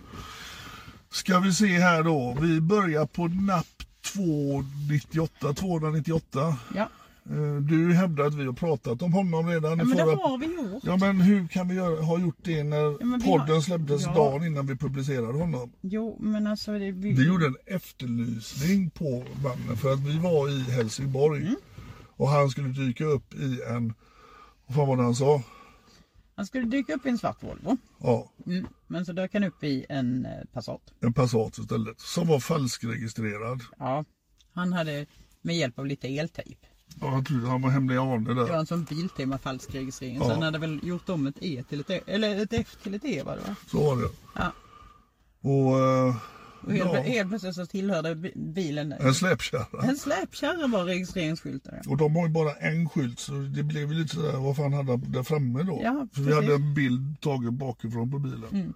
Ska vi se här då. Vi börjar på napp tvåhundranittioåtta. tvåhundranittioåtta. Ja. Du hävdar att vi har pratat om honom redan. Ja, men förra... det har vi gjort. Ja, men hur kan vi göra, ha gjort det när ja, podden har... släpptes ja. dagen innan vi publicerade honom? Jo, men alltså... Det... Vi... vi gjorde en efterlysning på mannen för att vi var i Helsingborg. Mm. Och han skulle dyka upp i en... Vad fan var det han sa? Han skulle dyka upp i en svart Volvo. Ja. Mm. Men så dök han upp i en Passat. En Passat istället. Som var falskregistrerad. Ja. Han hade med hjälp av lite eltejp. Ja, jag trodde han var hemlig Arne där. Det var en sån biltema falsk registrering. Ja. Så han hade väl gjort om ett E till ett E. Eller ett F till ett E var det va? Så var det. Ja. Och... Uh... Och helt, ja. helt plötsligt så tillhörde bilen en släpkärra. En släpkärra var registreringsskylten. Ja. Och de har ju bara en skylt så det blev ju lite sådär, vad fan hade där framme då? Ja, för vi hade en bild tagen bakifrån på bilen. Mm.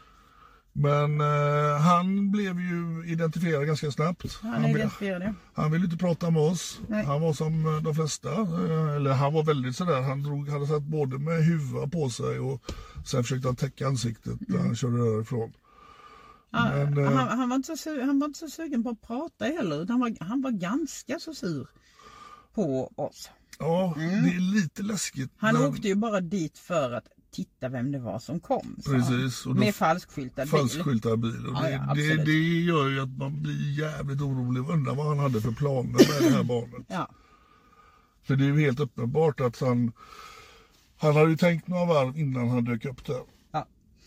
Men eh, han blev ju identifierad ganska snabbt. Han, han identifierade. Han ville inte prata med oss. Nej. Han var som de flesta. Eh, eller han var väldigt sådär. Han drog, hade satt både med huvudet på sig och sen försökte han täcka ansiktet när mm. han körde därifrån. Ja, men, han, han, var inte så, han var inte så sugen på att prata heller. Han var, han var ganska så sur på oss. Ja, mm. det är lite läskigt. Han men... åkte ju bara dit för att titta vem det var som kom. Precis. Och med falskskyltad bil. Falskskyltad bil. Och det, ja, ja, det, det gör ju att man blir jävligt orolig. Undrar vad han hade för planer med det här barnet. Ja. För det är ju helt uppenbart att han, han hade ju tänkt några varv innan han dök upp där. Ja.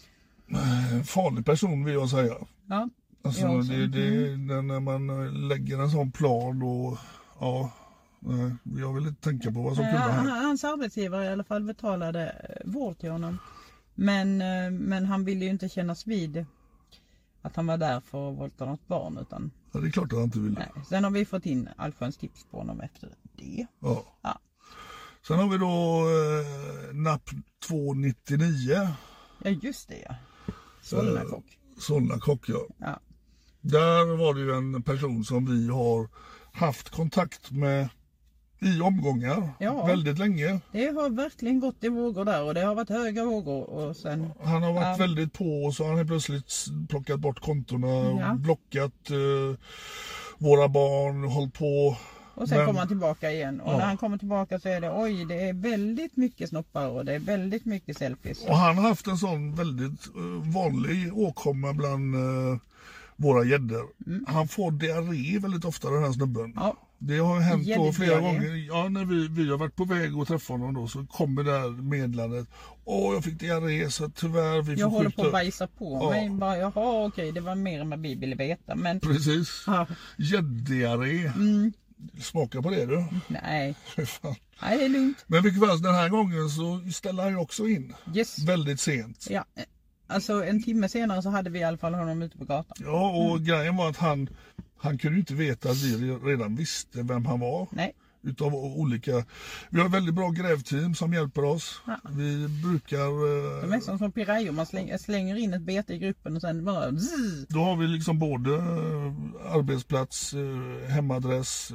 Farlig person vill jag säga. Ja. Alltså det, det, mm. när man lägger en sån plan och ja, jag vill inte tänka på vad som kunde hända. Hans arbetsgivare i alla fall betalade vård till honom. Men, men han ville ju inte kännas vid att han var där för att våldta något barn. Utan, ja, det är klart att han inte ville. Nej. Sen har vi fått in allsköns tips på honom efter det. Ja. Ja. Sen har vi då eh, N A P två nittionio. Ja just det ja. Solna kock. Eh, Solna kock ja. Ja. Där var det ju en person som vi har haft kontakt med i omgångar ja, väldigt länge. Det har verkligen gått i vågor där och det har varit höga vågor. Och sen, han har varit ja. väldigt på och så har han plötsligt plockat bort kontorna och ja. blockat uh, våra barn, hållit på. Och sen Men, kommer han tillbaka igen och ja. när han kommer tillbaka så är det oj det är väldigt mycket snoppar och det är väldigt mycket selfies. Och han har haft en sån väldigt uh, vanlig åkomma bland uh, våra gäddor. Mm. Han får diarré väldigt ofta den här snubben. Ja. Det har hänt då flera gånger. Ja, när vi, vi har varit på väg att träffa honom då så kommer det här meddelandet. Åh, jag fick diarré så tyvärr vi får Jag håller skjuta. på att bajsa på ja. mig. Bara, jaha, okej, det var mer än vad vi ville veta. Men... Precis. Ja. Gädddiarré. Mm. Smaka på det du. Nej. Nej, det är lugnt. Men vilket fall, den här gången så ställer han ju också in. Yes. Väldigt sent. Ja. Alltså en timme senare så hade vi i alla fall honom ute på gatan. Ja, och mm. grejen var att han, han kunde ju inte veta att vi redan visste vem han var. Nej. Utav olika, vi har ett väldigt bra grävteam som hjälper oss. Ja. Vi brukar... De är som som pirayor, man slänger, slänger in ett bete i gruppen och sen bara... Zzz. Då har vi liksom både arbetsplats, hemadress,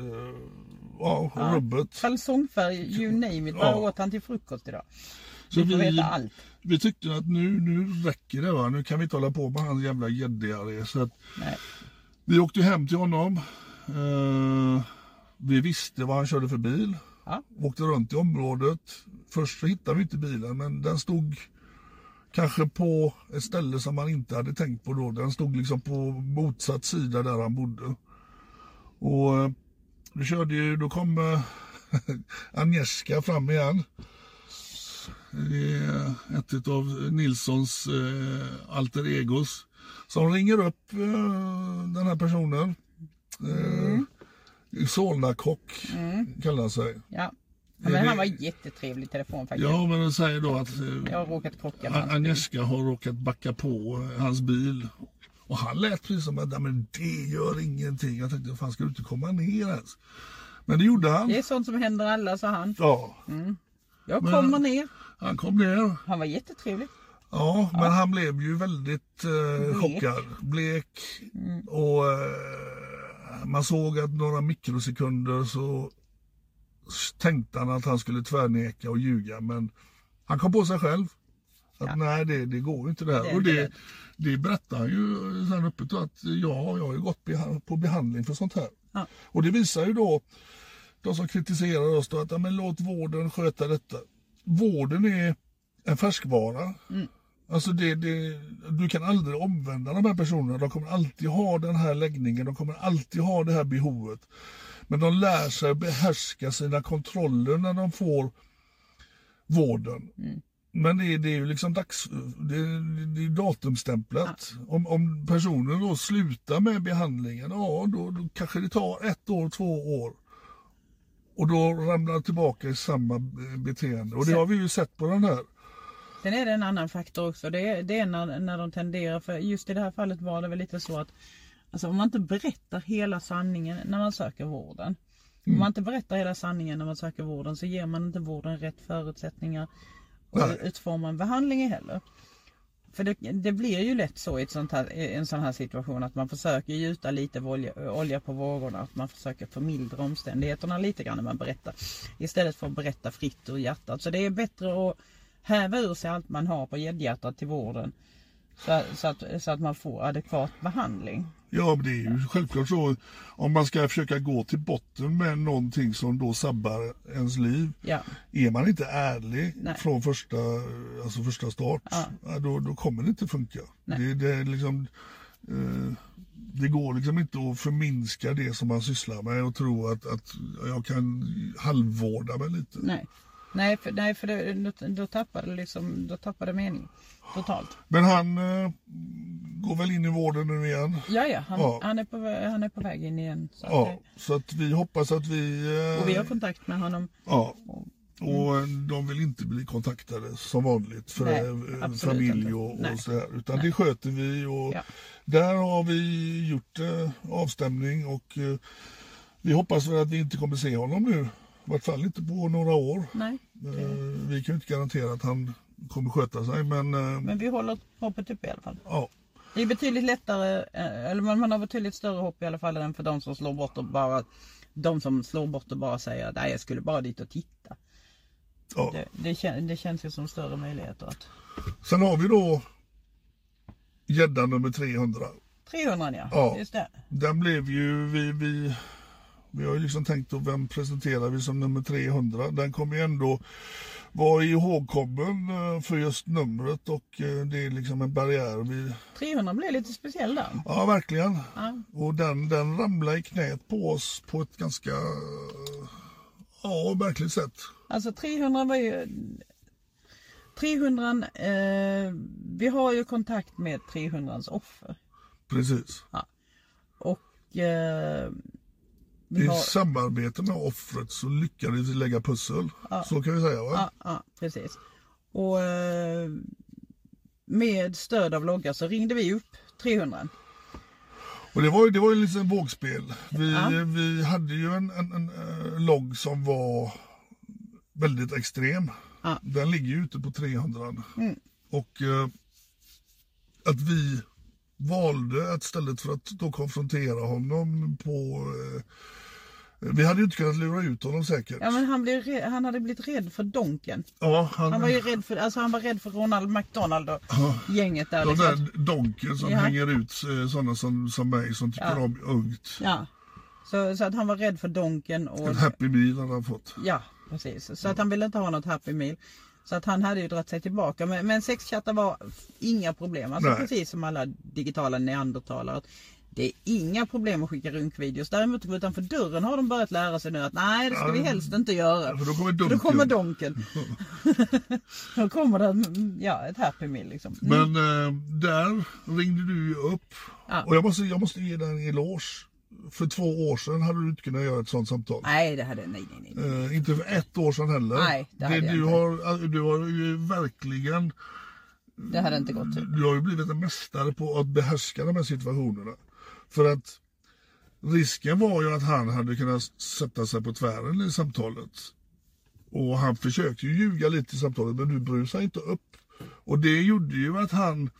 ja, ja. rubbet. Kalsongfärg, you name it. Vad ja. åt han till frukost idag? Så vi, vi, allt. vi tyckte att nu, nu räcker det va, nu kan vi inte hålla på med hans jävla gädddiarré. Så att vi åkte hem till honom. Uh, vi visste vad han körde för bil. Ja. Åkte runt i området. Först så hittade vi inte bilen men den stod kanske på ett ställe som man inte hade tänkt på då. Den stod liksom på motsatt sida där han bodde. Och uh, vi körde ju, då kom uh, Agnieszka fram igen. Det är ett av Nilssons eh, alter egos som ringer upp eh, den här personen. Mm. Eh, Solna kock mm. kallar han sig. Ja. Men det, han var jättetrevlig i telefon faktiskt. Ja, men de säger då att eh, jag har råkat krocka med Agnieszka har råkat backa på hans bil. Och han lät precis som att men det gör ingenting. Jag tänkte, fan ska du inte komma ner ens? Men det gjorde han. Det är sånt som händer alla, sa han. Ja. Mm. Jag kommer men, ner. Han kom ner. Han var jättetrevlig. Ja, men ja. han blev ju väldigt eh, chockad. Blek. Mm. Och eh, man såg att några mikrosekunder så tänkte han att han skulle tvärneka och ljuga. Men han kom på sig själv. Att ja. nej, det, det går inte det här. Det och det, det. det berättar han ju sen öppet att ja, jag har ju gått på behandling för sånt här. Ja. Och det visar ju då de som kritiserar oss då att ja, men låt vården sköta detta. Vården är en färskvara. Mm. Alltså det, det, du kan aldrig omvända de här personerna. De kommer alltid ha den här läggningen. De kommer alltid ha det här behovet. Men de lär sig behärska sina kontroller när de får vården. Mm. Men det, det är ju liksom dags, det, det är datumstämplat. Ja. Om, om personen då slutar med behandlingen, ja då, då kanske det tar ett år, två år. Och då ramlar tillbaka i samma beteende. Och det har vi ju sett på den här. Sen är det en annan faktor också. Det är, det är när, när de tenderar, för just i det här fallet var det väl lite så att alltså om man inte berättar hela sanningen när man söker vården. Mm. Om man inte berättar hela sanningen när man söker vården så ger man inte vården rätt förutsättningar och utforma en behandling heller. För det, det blir ju lätt så i ett sånt här, en sån här situation att man försöker gjuta lite olja, olja på vågorna. Att man försöker förmildra omständigheterna lite grann när man berättar. Istället för att berätta fritt ur hjärtat. Så det är bättre att häva ur sig allt man har på gäddhjärtat till vården. Så, så, att, så att man får adekvat behandling. Ja, men det är ju självklart så. Om man ska försöka gå till botten med någonting som då sabbar ens liv. Ja. Är man inte ärlig Nej. från första, alltså första start, ja. då, då kommer det inte funka. Det, det, är liksom, eh, det går liksom inte att förminska det som man sysslar med och tro att, att jag kan halvvårda mig lite. Nej. Nej, för, nej, för det, då, då tappar det liksom, då tappar det mening totalt. Men han eh, går väl in i vården nu igen? Ja, ja, han, ja. han, är, på, han är på väg in igen. Så ja, att det... så att vi hoppas att vi... Eh, och vi har kontakt med honom. Ja, och mm. de vill inte bli kontaktade som vanligt för nej, familj och, och så här. Utan nej. det sköter vi och ja. där har vi gjort eh, avstämning och eh, vi hoppas väl att vi inte kommer se honom nu. I vart fall inte på några år. Nej, det... Vi kan ju inte garantera att han kommer sköta sig. Men, men vi håller hoppet upp i alla fall. Ja. Det är betydligt lättare, eller man har betydligt större hopp i alla fall än för de som slår bort och bara, de som slår bort och bara säger att nej, jag skulle bara dit och titta. Ja. Det, det, kän, det känns ju som större möjligheter att... Sen har vi då gädda nummer trehundra. trehundra, ja. Ja. Just det. Den blev ju, vi... vi Vi har ju liksom tänkt att vem presenterar vi som nummer trehundra. Den kommer ju ändå vara ihågkommen för just numret och det är liksom en barriär. Vi... trehundra blev lite speciell där. Ja, verkligen. Ja. Och den, den ramlar i knät på oss på ett ganska ja, märkligt sätt. Alltså trehundra var ju... trehundra, eh, vi har ju kontakt med trehundrans offer. Precis. Ja. Och... Eh, I har... samarbete med offret så lyckades vi lägga pussel. Ja. Så kan vi säga, va? Ja, ja precis. Och eh, med stöd av loggar så ringde vi upp trehundra. Och det var ju det var ju liksom vågspel. Vi, ja. vi hade ju en, en, en, en logg som var väldigt extrem. Ja. Den ligger ju ute på trehundra. Mm. Och eh, att vi valde att istället för att då konfrontera honom på... Eh, vi hade ju inte kunnat lura ut honom säkert. Ja, men han, blev rädd, han hade blivit rädd för Donken. Ja, han, han var ju rädd för, alltså han var rädd för Ronald McDonald och ja, gänget där. De liksom. där Donken som ja. hänger ut sådana som, som mig som tycker ja. om ungt. Ja, så, så att han var rädd för Donken. Och, en Happy Meal hade han fått. Ja, precis. Så ja. att han ville inte ha något Happy Meal. Så att han hade ju dragit sig tillbaka. Men, men sexchattar var inga problem. Alltså nej. Precis som alla digitala neandertalare. Det är inga problem att skicka runkvideos. Däremot utanför dörren har de börjat lära sig nu att nej, det ska ja, vi helst inte göra. För då kommer donken. För då kommer donken. Då kommer det ja, ett Happy Meal liksom. Mm. Men äh, där ringde du upp. Ja. Och jag måste, jag måste ge dig en eloge. För två år sedan hade du inte kunnat göra ett sånt samtal. Nej, det hade nej, nej, nej. Uh, inte för ett år sedan heller. Nej, det hade det, jag du inte. Har, du har ju verkligen... Det hade inte gått till. Du har ju blivit en mästare på att behärska de här situationerna. För att risken var ju att han hade kunnat sätta sig på tvären i samtalet. Och han försökte ju ljuga lite i samtalet, men du brusade inte upp. Och det gjorde ju att han...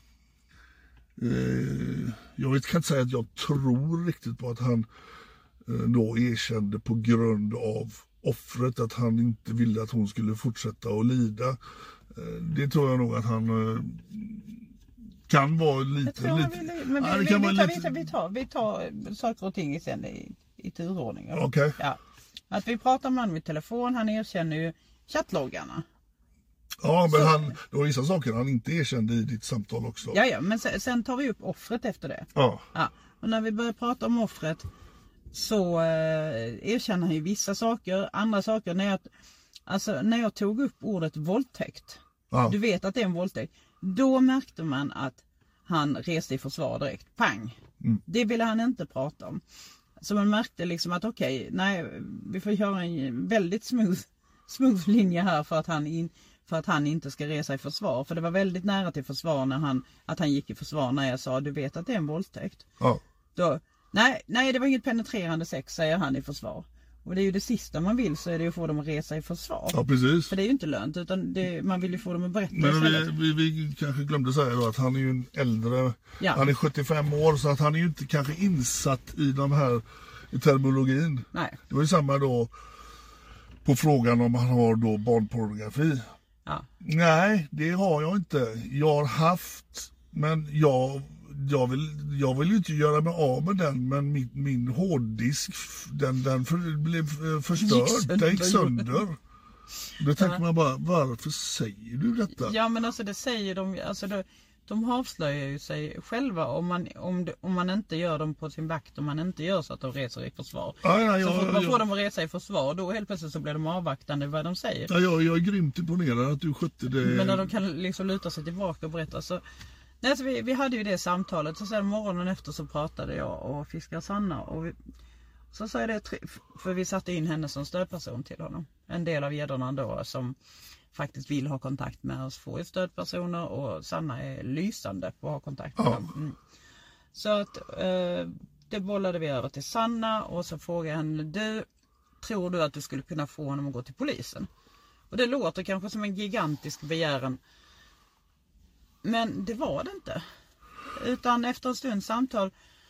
Eh, jag vet, kan inte säga att jag tror riktigt på att han eh, då erkände på grund av offret att han inte ville att hon skulle fortsätta att lida. Eh, det tror jag nog att han eh, kan vara lite... lite vi, men vi, ja, vi, kan vi, vara tar, lite... vi, tar, vi tar saker och ting sen i, i turordning. Okej. Okay. Ja. Att vi pratar med honom vid telefon, han erkänner ju chattloggarna. Ja, men så, han, det var vissa saker han inte erkände i ditt samtal också. Ja, ja, men sen, sen tar vi upp offret efter det. Ja. Ja. Och när vi börjar prata om offret så eh, erkänner han ju vissa saker. Andra saker, när jag, alltså, när jag tog upp ordet våldtäkt, ja. Du vet att det är en våldtäkt, då märkte man att han reste i försvar direkt. Pang! Mm. Det ville han inte prata om. Så man märkte liksom att okej, okay, nej, vi får göra en väldigt smooth, smooth linje här för att han in, för att han inte ska resa i försvar. För det var väldigt nära till försvar när han, att han gick i försvar när jag sa, du vet att det är en våldtäkt. Ja. Då, nej, nej, det var inget penetrerande sex, säger han i försvar. Och det är ju det sista man vill, så är det ju att få dem att resa i försvar. Ja, precis. För det är ju inte lönt, utan det, man vill ju få dem att berätta. Men vi, vi, vi kanske glömde säga då att han är ju en äldre, ja. Han är sjuttiofem år, så att han är ju inte kanske insatt i de här i terminologin. Nej. Det var ju samma då på frågan om han har då barnpornografi. Ja. Nej, det har jag inte. Jag har haft, men jag, jag, vill, jag vill ju inte göra mig av med den, men min, min hårddisk, den, den för, blev förstörd, den gick sönder. Då tänker ja. man bara, varför säger du detta? Ja, men alltså det säger de, alltså det, de avslöjar ju sig själva om man, om, det, om man inte gör dem på sin vakt, om man inte gör så att de reser i försvar. Ja, ja, ja, så får, ja, man ja. får dem att resa i försvar, då helt plötsligt så blir de avvaktande vad de säger. Ja, jag, jag är grymt imponerad att du skötte det. Men när de kan liksom luta sig tillbaka och berätta så... Nej, alltså vi, vi hade ju det samtalet, så sen morgonen efter så pratade jag och fiskar Sanna och vi, så sa jag det, för vi satte in henne som stödperson till honom. En del av gäddorna då som faktiskt vill ha kontakt med oss får ju stödpersoner och Sanna är lysande på att ha kontakt med dem. Mm. Så att eh, det bollade vi över till Sanna och så frågade jag henne, du, tror du att du skulle kunna få honom att gå till polisen? Och det låter kanske som en gigantisk begäran. Men det var det inte. Utan efter en stunds samtal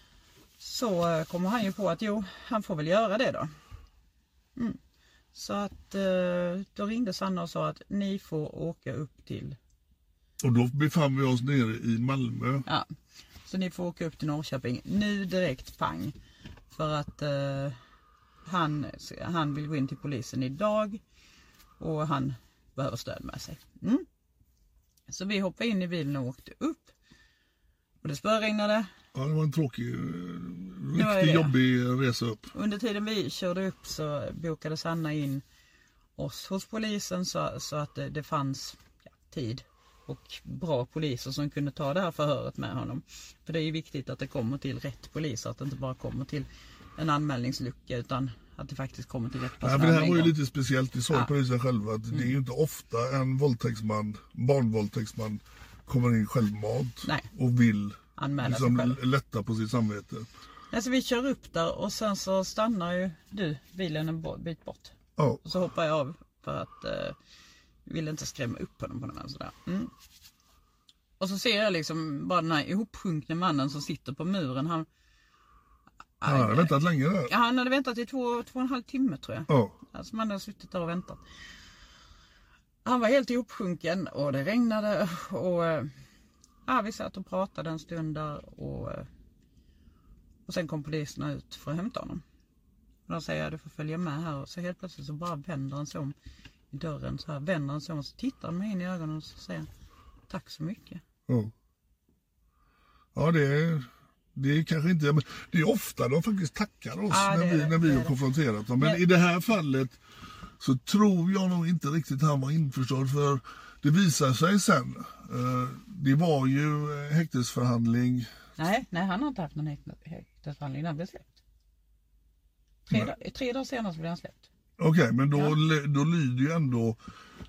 så kommer han ju på att jo, han får väl göra det då. Mm. Så att då ringde Sanna och sa att ni får åka upp till... Och då befann vi oss nere i Malmö. Ja, så ni får åka upp till Norrköping. Nu direkt pang. För att eh, han, han vill gå in till polisen idag. Och han behöver stöd med sig. Mm. Så vi hoppade in i bilen och åkte upp. Och det spöregnade. Ja, det var en tråkig, riktigt jobbig resa upp. Under tiden vi körde upp så bokade Sanna in oss hos polisen så, så att det, det fanns ja, tid och bra poliser som kunde ta det här förhöret med honom. För det är ju viktigt att det kommer till rätt poliser, att det inte bara kommer till en anmälningslucka utan att det faktiskt kommer till rätt person. Ja, det här var ju lite speciellt, det sa ja. polisen själva att mm. det är ju inte ofta en våldtäktsman, barnvåldtäktsman kommer in självmant Nej. och vill liksom lätta på sitt samvete. Alltså vi kör upp där och sen så stannar ju du bilen en bit bort. Ja. Och så hoppar jag av för att eh, vill inte skrämma upp honom på någon sådär. Mm. Och så ser jag liksom bara den här ihopsjunkna mannen som sitter på muren. Han Han hade väntat länge där. Ja, han hade väntat i två, två och en halv timme tror jag. Ja. Alltså man hade suttit där och väntat. Han var helt ihopsjunken och det regnade och ja, vi satt och pratade en stund där och, och sen kom poliserna ut för att hämta honom. Och då säger jag, du får följa med här. Och så helt plötsligt så bara vänder han sig om i dörren så här, vänder han sig om och så tittar han mig in i ögonen och så säger han, tack så mycket. Ja, ja det är... Det är kanske inte, men det är ofta de faktiskt tackar oss ja, när vi, det, när vi har konfronterat dem. Men ja. i det här fallet så tror jag nog inte riktigt han var införstådd, för det visar sig sen. Det var ju häktesförhandling. Nej, nej han har inte haft någon häktesförhandling, den blev släppt. Tre, dag, tre dagar senare så blev han släppt. Okej, okay, men då, ja. då lyder ju ändå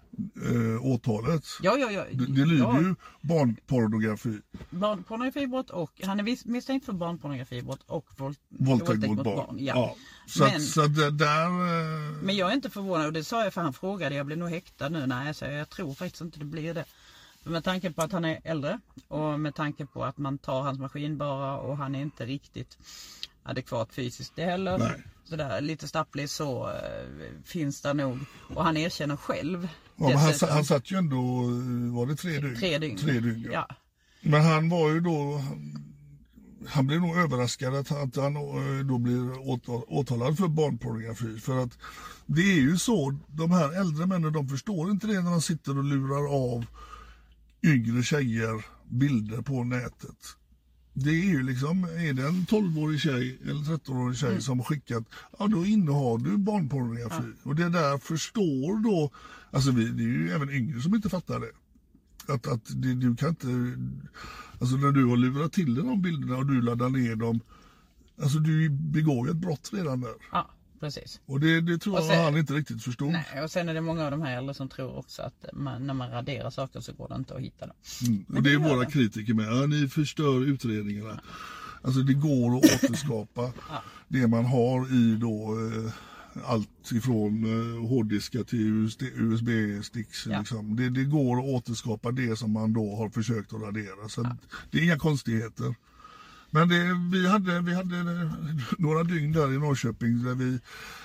äh, åtalet. Ja, ja, ja. Det, det lyder ja. ju barnpornografi. Barnpornografibrott och han är misstänkt för barnpornografibrott och våld, våldtäkt mot barn. barn. Ja. Ja. Så, men, att, så att det där... Äh... Men jag är inte förvånad, och det sa jag för han frågade, jag blir nog häktad nu. Nej, så jag tror faktiskt inte det blir det. För med tanke på att han är äldre och med tanke på att man tar hans maskin bara och han är inte riktigt adekvat fysiskt det heller. Nej. Sådär, lite stapplig så äh, finns det nog. Och han erkänner själv. Ja, men han, han satt ju ändå, var det tre dygn? Tre dygn. Tre dygn ja. Ja. Men han var ju då, han, han blev nog överraskad att, att han då blir åtalad för barnpornografi. För att det är ju så, de här äldre männen, de förstår inte det när de sitter och lurar av yngre tjejer bilder på nätet. Det är ju liksom, är det en tolvårig tjej eller trettonårig tjej mm. som har skickat, ja då innehar du barnpornografi. Ja. Och det där förstår då, alltså vi, det är ju även yngre som inte fattar det. Att, att det, du kan inte, alltså när du har lurat till dig de bilderna och du laddar ner dem, alltså du begår ju ett brott redan där. Ja, precis. Och det, det tror sen, jag han inte riktigt förstod. Nej, och sen är det många av de här äldre som tror också att man, när man raderar saker så går det inte att hitta dem. Mm. Och det, det är våra det. kritiker med. Ja, ni förstör utredningarna. Ja. Alltså det går att återskapa ja. det man har i då eh, allt ifrån eh, hårddiskar till U S B-sticks. Ja. Liksom. Det, det går att återskapa det som man då har försökt att radera. Så ja. det är inga konstigheter. Men det, vi, hade, vi hade några dygn där i Norrköping där vi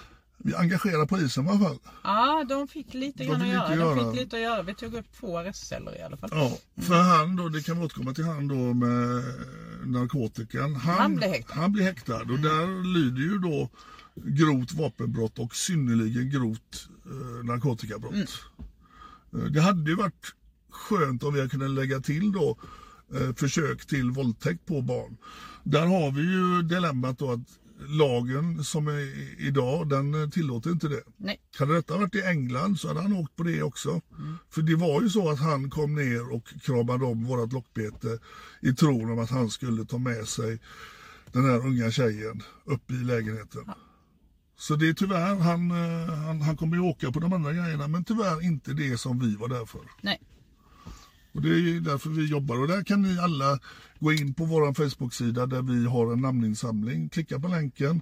vi engagerar polisen i alla fall. Ja, de fick lite grann att göra. göra. De fick lite att göra. Vi tog upp två arrestceller i alla fall. Ja, för mm. han då, det kan vi återkomma till han då med narkotikan. Han, han blev häktad. Han blev häktad och där lyder ju då grovt vapenbrott och synnerligen grovt eh, narkotikabrott. Mm. Det hade ju varit skönt om vi kunde lägga till då eh, försök till våldtäkt på barn. Där har vi ju dilemmat då att lagen som är idag, den tillåter inte det. Nej. Hade detta varit i England så hade han åkt på det också. Mm. För det var ju så att han kom ner och kramade om vårat lockbete i tron om att han skulle ta med sig den här unga tjejen upp i lägenheten. Ja. Så det är tyvärr, han, han, han kommer ju åka på de andra grejerna, men tyvärr inte det som vi var där för. Nej. Och det är därför vi jobbar. Och där kan ni alla gå in på vår Facebook-sida där vi har en namninsamling. Klicka på länken.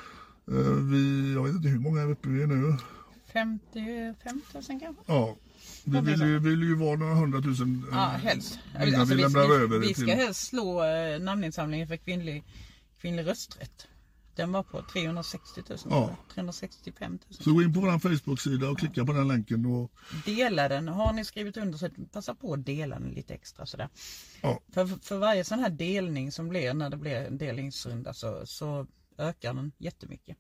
Vi, jag vet inte hur många är uppe vi är nu. femtiofem tusen kanske? Ja. Vi vill ju, vill ju vara några hundratusen. Ja, helst. Alltså, vi, vi, över vi ska till. helst slå eh, namninsamlingen för kvinnlig, kvinnlig rösträtt. Den var på trehundrasextio tusen. Ja. trehundrasextiofem tusen. Så gå in på vår Facebook-sida och klicka ja. på den länken. Och... Dela den. Har ni skrivit under så passa på att dela den lite extra. Sådär. Ja. För, för varje sån här delning som blir när det blir en delningsrunda så, så ökar den jättemycket.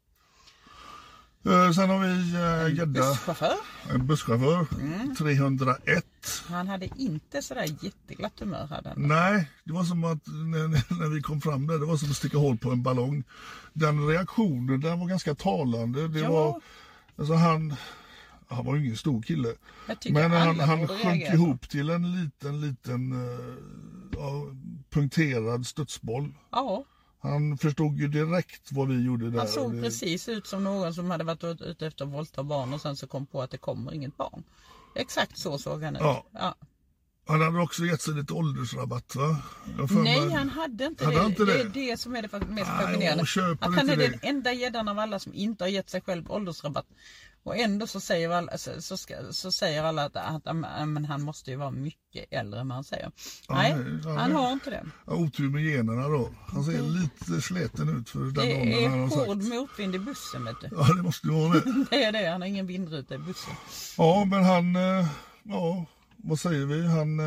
Eh, sen har vi eh, en busschaufför. En busschaufför. Mm. trehundraett. Han hade inte sådär jätteglatt humör. Hade han. Nej, det var som att när, när vi kom fram där, det var som att sticka hål på en ballong. Den reaktionen, den var ganska talande. Det ja. var, alltså han, han var ju ingen stor kille. Men han, han sjönk ihop till en liten, liten uh, punkterad studsboll. Ja. Han förstod ju direkt vad vi gjorde där. Han såg det... precis ut som någon som hade varit ute efter att våldta barn och sen så kom på att det kommer inget barn. Exakt så såg han ut. Ja. Ja. Han hade också gett sig lite åldersrabatt, va? Nej, mig... han hade inte hade det. Inte det. det. Det är det som är det mest fascinerande. Att han är den enda gäddan av alla som inte har gett sig själv åldersrabatt. Och ändå så säger alla, så, så, ska, så säger alla att, att, att men han måste ju vara mycket äldre än man säger. Ja, nej, ja, han har inte det. Ja, otur med generna då. Han ser mm. lite sleten ut för den det åldern. Det är han har hård sagt. motvind i bussen, vet du. Ja, det måste ju vara det. Det är det, han har ingen vindruta i bussen. Ja, men han, ja, vad säger vi? Han,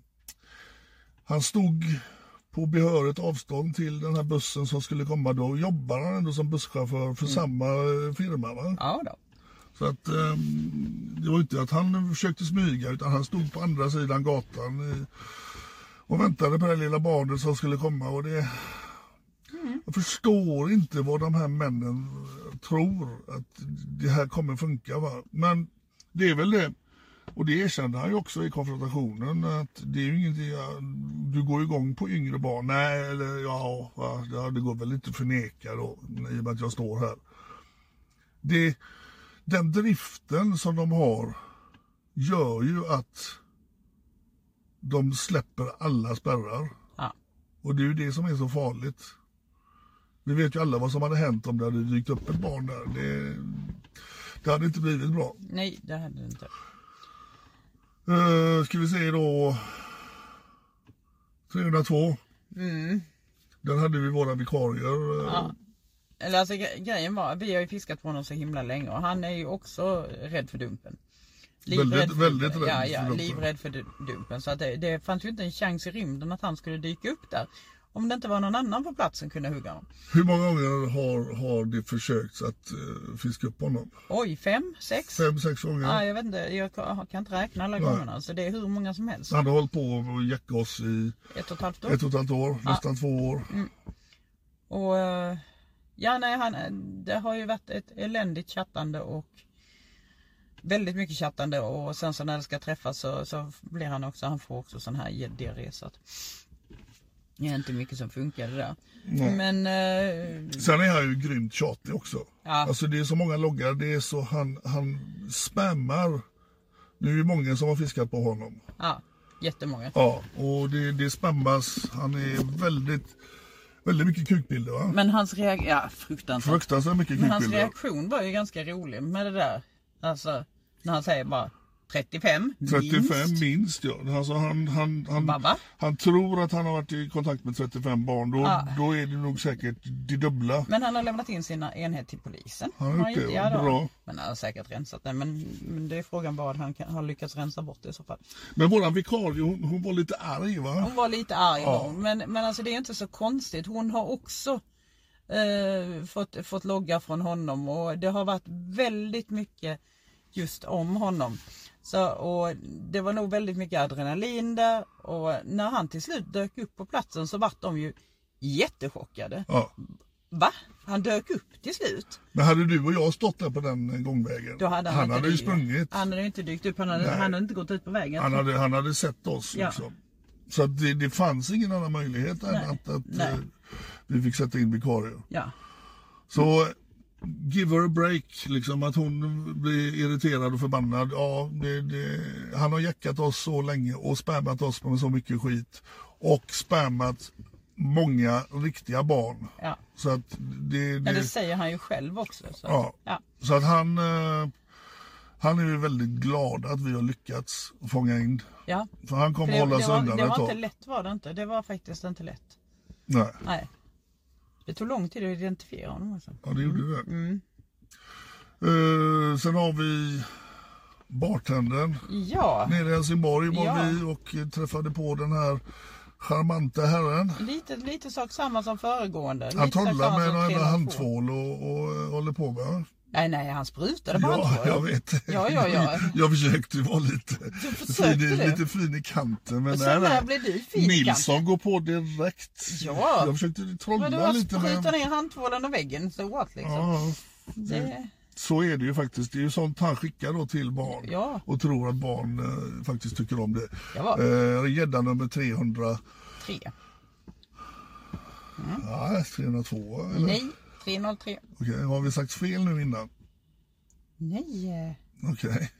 han stod på behörigt avstånd till den här bussen som skulle komma då. Jobbar han ändå som busschaufför för mm. samma firma, va? Ja då. Så att um, det var inte att han försökte smyga, utan han stod på andra sidan gatan i, och väntade på det lilla barnet som skulle komma. Och det, mm. jag förstår inte vad de här männen tror att det här kommer funka, va? Men det är väl det. Och det erkände han ju också i konfrontationen, att det är ju ingenting, du går igång på yngre barn. Nej, eller ja, va, det går väl inte förneka då, i och med att jag står här. Det, den driften som de har gör ju att de släpper alla spärrar. Ja. Och det är ju det som är så farligt. Vi vet ju alla vad som hade hänt om det hade dykt upp ett barn där. Det, det hade inte blivit bra. Nej, det hade det inte. Uh, ska vi se då trehundratvå. Mm. Där hade vi våra vikarier. Ja. Eller alltså grejen var, vi har ju fiskat på honom så himla länge och han är ju också rädd för dumpen. Livrädd väldigt, för, väldigt rädd ja, ja, för livrädd för dumpen. Så att det, det fanns ju inte en chans i rymden att han skulle dyka upp där. Om det inte var någon annan på platsen kunde hugga honom. Hur många gånger har, har det försökt att uh, fiska upp honom? Oj, fem, sex? Fem, sex gånger. Ja, jag vet inte, jag kan inte räkna alla Nej. gångerna. Så det är hur många som helst. Han har hållit på och jäcka oss i ett och ett halvt år. Ett och ett halvt år, ja. Nästan två år. Mm. Och ja, nej, han, det har ju varit ett eländigt chattande och väldigt mycket chattande. Och sen så när det ska träffas så, så blir han också, han får också sån här diarré. Det är inte mycket som funkar det där. Nej. Men eh... sen är han ju grymt tjatig också. Ja. Alltså det är så många loggar, det är så han, han spammar. Det är ju många som har fiskat på honom. Ja, jättemånga. Ja, och det, det spammas. Han är väldigt, väldigt mycket kukbilder, va? Men hans reaktion, ja, fruktansvärt. Fruktansvärt mycket Men kukbilder. hans reaktion var ju ganska rolig med det där. Alltså, när han säger bara, trettiofem, trettiofem minst, minst ja. Alltså han, han, han, han tror att han har varit i kontakt med trettiofem barn. Då, ja. då är det nog säkert det dubbla. Men han har lämnat in sina enhet till polisen. Han har gjort det, ja, bra. Men han har säkert rensat det. Men, men det är frågan vad han kan, har lyckats rensa bort det i så fall. Men våran vikarie, hon, hon var lite arg va? Hon var lite arg. Ja. Men, men alltså det är inte så konstigt. Hon har också eh, fått, fått logga från honom. Och det har varit väldigt mycket just om honom. Så, och det var nog väldigt mycket adrenalin där. Och när han till slut dök upp på platsen så var de ju jättechockade. Ja. Va? Han dök upp till slut. Men hade du och jag stått där på den gångvägen? Då hade han han hade ju sprungit. Han hade inte dykt upp. Han hade, han hade inte gått ut på vägen. Han hade, han hade sett oss ja. liksom. Så att det, det fanns ingen annan möjlighet än att, att uh, vi fick sätta in vikarier. Ja. Så give her a break, liksom, att hon blir irriterad och förbannad. Ja, det, det, han har jäckat oss så länge och spammat oss med så mycket skit. Och spammat många riktiga barn. Ja. Så att det, det, Men det säger han ju själv också. Så att, ja. ja. Så att han, han är ju väldigt glad att vi har lyckats fånga in. Ja. För han kommer För det, hålla sig var, undan det ett var tag. inte lätt var det inte. Det var faktiskt inte lätt. Nej. Nej. Det tog lång tid att identifiera honom. Alltså. Ja, det gjorde mm. det. Mm. Uh, sen har vi bartendern. Ja. Nere i Helsingborg var ja. vi och träffade på den här charmanta herren. Lite, lite sak samma som föregående. Han trollar med en enda handtvål och, och håller på med. Nej, nej, han sprutade på ja, handtvål. Ja, jag vet. Ja, ja, ja. Jag försökte vara lite, fin, lite fin i kanten. Men så när blev du fin i Nilsson kanten? går på direkt. Ja. Jag försökte trolla men lite. Men du sprutar ner handtvålen och väggen så åt liksom. Ja, det... Så är det ju faktiskt. Det är ju sånt han skickar då till barn. Ja. Och tror att barn eh, faktiskt tycker om det. Ja. Eh, gädda nummer trehundratre. Mm. Ja, trehundratvå eller? Nej, trehundratre. Okej, okay, har vi sagt fel nu innan? Nej. Okej. Okay.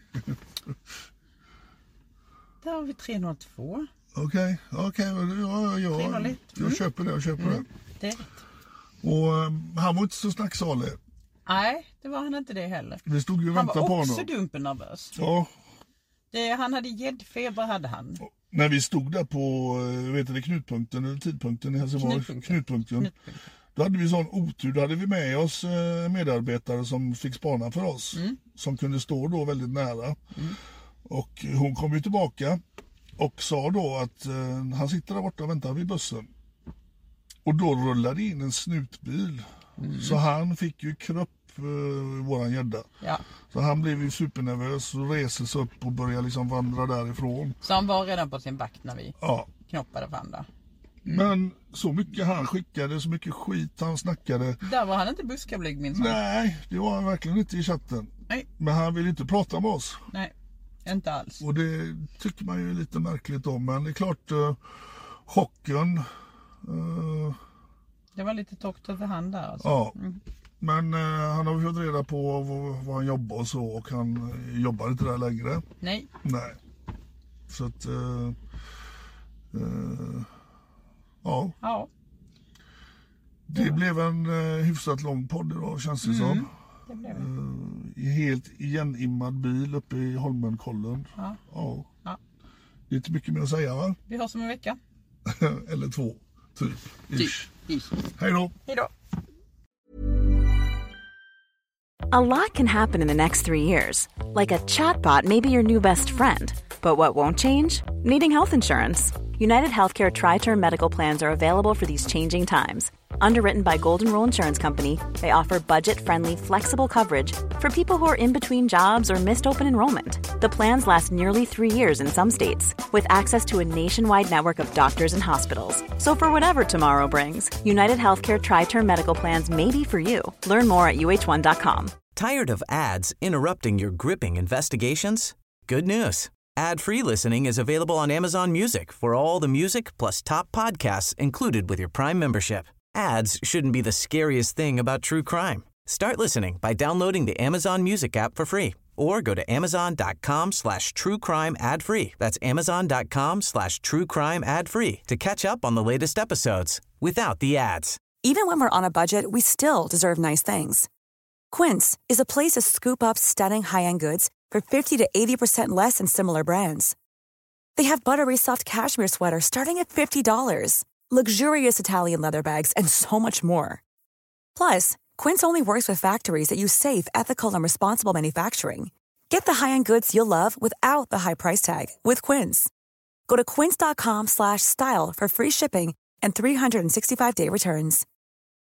Där har vi trehundratvå. Okej, okay, okej. Okay. Ja, ja, mm. Jag köper det, jag köper mm. det. Det är rätt. Och um, han var inte så snacksalig. Nej, det var han inte det heller. Vi stod ju och väntade på honom. Han var också dumpen nervös. Ja. Det, han hade gäddfeber hade han. Och när vi stod där på, vet du, knutpunkten eller tidpunkten i Helsingborg. Knutpunkten. Knutpunkten. Knutpunkten. Då hade vi sån otur. Då hade vi med oss medarbetare som fick spana för oss. Mm. Som kunde stå då väldigt nära. Mm. Och hon kom ju tillbaka och sa då att uh, han sitter där borta och väntar vid bussen. Och då rullade in en snutbil. Mm. Så han fick ju kropp uh, våran gädda. Ja. Så han blev ju supernervös och reser sig upp och började liksom vandra därifrån. Så han var redan på sin vakt när vi ja. knoppade vandra. Mm. Men så mycket han skickade, så mycket skit han snackade. Där var han inte buskablyg minst. Nej, det var han verkligen inte i chatten. Nej. Men han ville inte prata med oss. Nej, inte alls. Och det tycker man ju lite märkligt om. Men det är klart, uh, chocken. Uh, det var lite torrt över hand där alltså. Ja. Mm. Men uh, han har fått reda på vad, vad han jobbar och så. Och han uh, jobbar inte där längre. Nej. Nej. Så att... Uh, uh, ja. Ja. Det ja. blev en uh, hyfsat lång podd idag, känns det mm. som. Det blev det. Uh, helt igenimmad bil uppe i Holmenkollen. Ja. Ja. Ja. Det är inte mycket mer att säga, va? Vi har som en vecka. Eller två, typ. Ish. Ish. Hej då. Hej då. A lot can happen in the next three years. Like a chatbot may be your new best friend. But what won't change? Needing health insurance. United Healthcare Tri-Term Medical Plans are available for these changing times. Underwritten by Golden Rule Insurance Company, they offer budget-friendly, flexible coverage for people who are in between jobs or missed open enrollment. The plans last nearly three years in some states, with access to a nationwide network of doctors and hospitals. So for whatever tomorrow brings, United Healthcare Tri-Term Medical Plans may be for you. Learn more at U H one dot com. Tired of ads interrupting your gripping investigations? Good news. Ad-free listening is available on Amazon Music for all the music plus top podcasts included with your Prime membership. Ads shouldn't be the scariest thing about true crime. Start listening by downloading the Amazon Music app for free or go to amazon.com slash true crime ad free. That's amazon.com slash true crime ad free to catch up on the latest episodes without the ads. Even when we're on a budget, we still deserve nice things. Quince is a place to scoop up stunning high-end goods for fifty to eighty percent less than similar brands. They have buttery soft cashmere sweaters starting at fifty dollars, luxurious Italian leather bags, and so much more. Plus, Quince only works with factories that use safe, ethical, and responsible manufacturing. Get the high-end goods you'll love without the high price tag with Quince. Go to quince.com slash style for free shipping and three sixty-five day returns.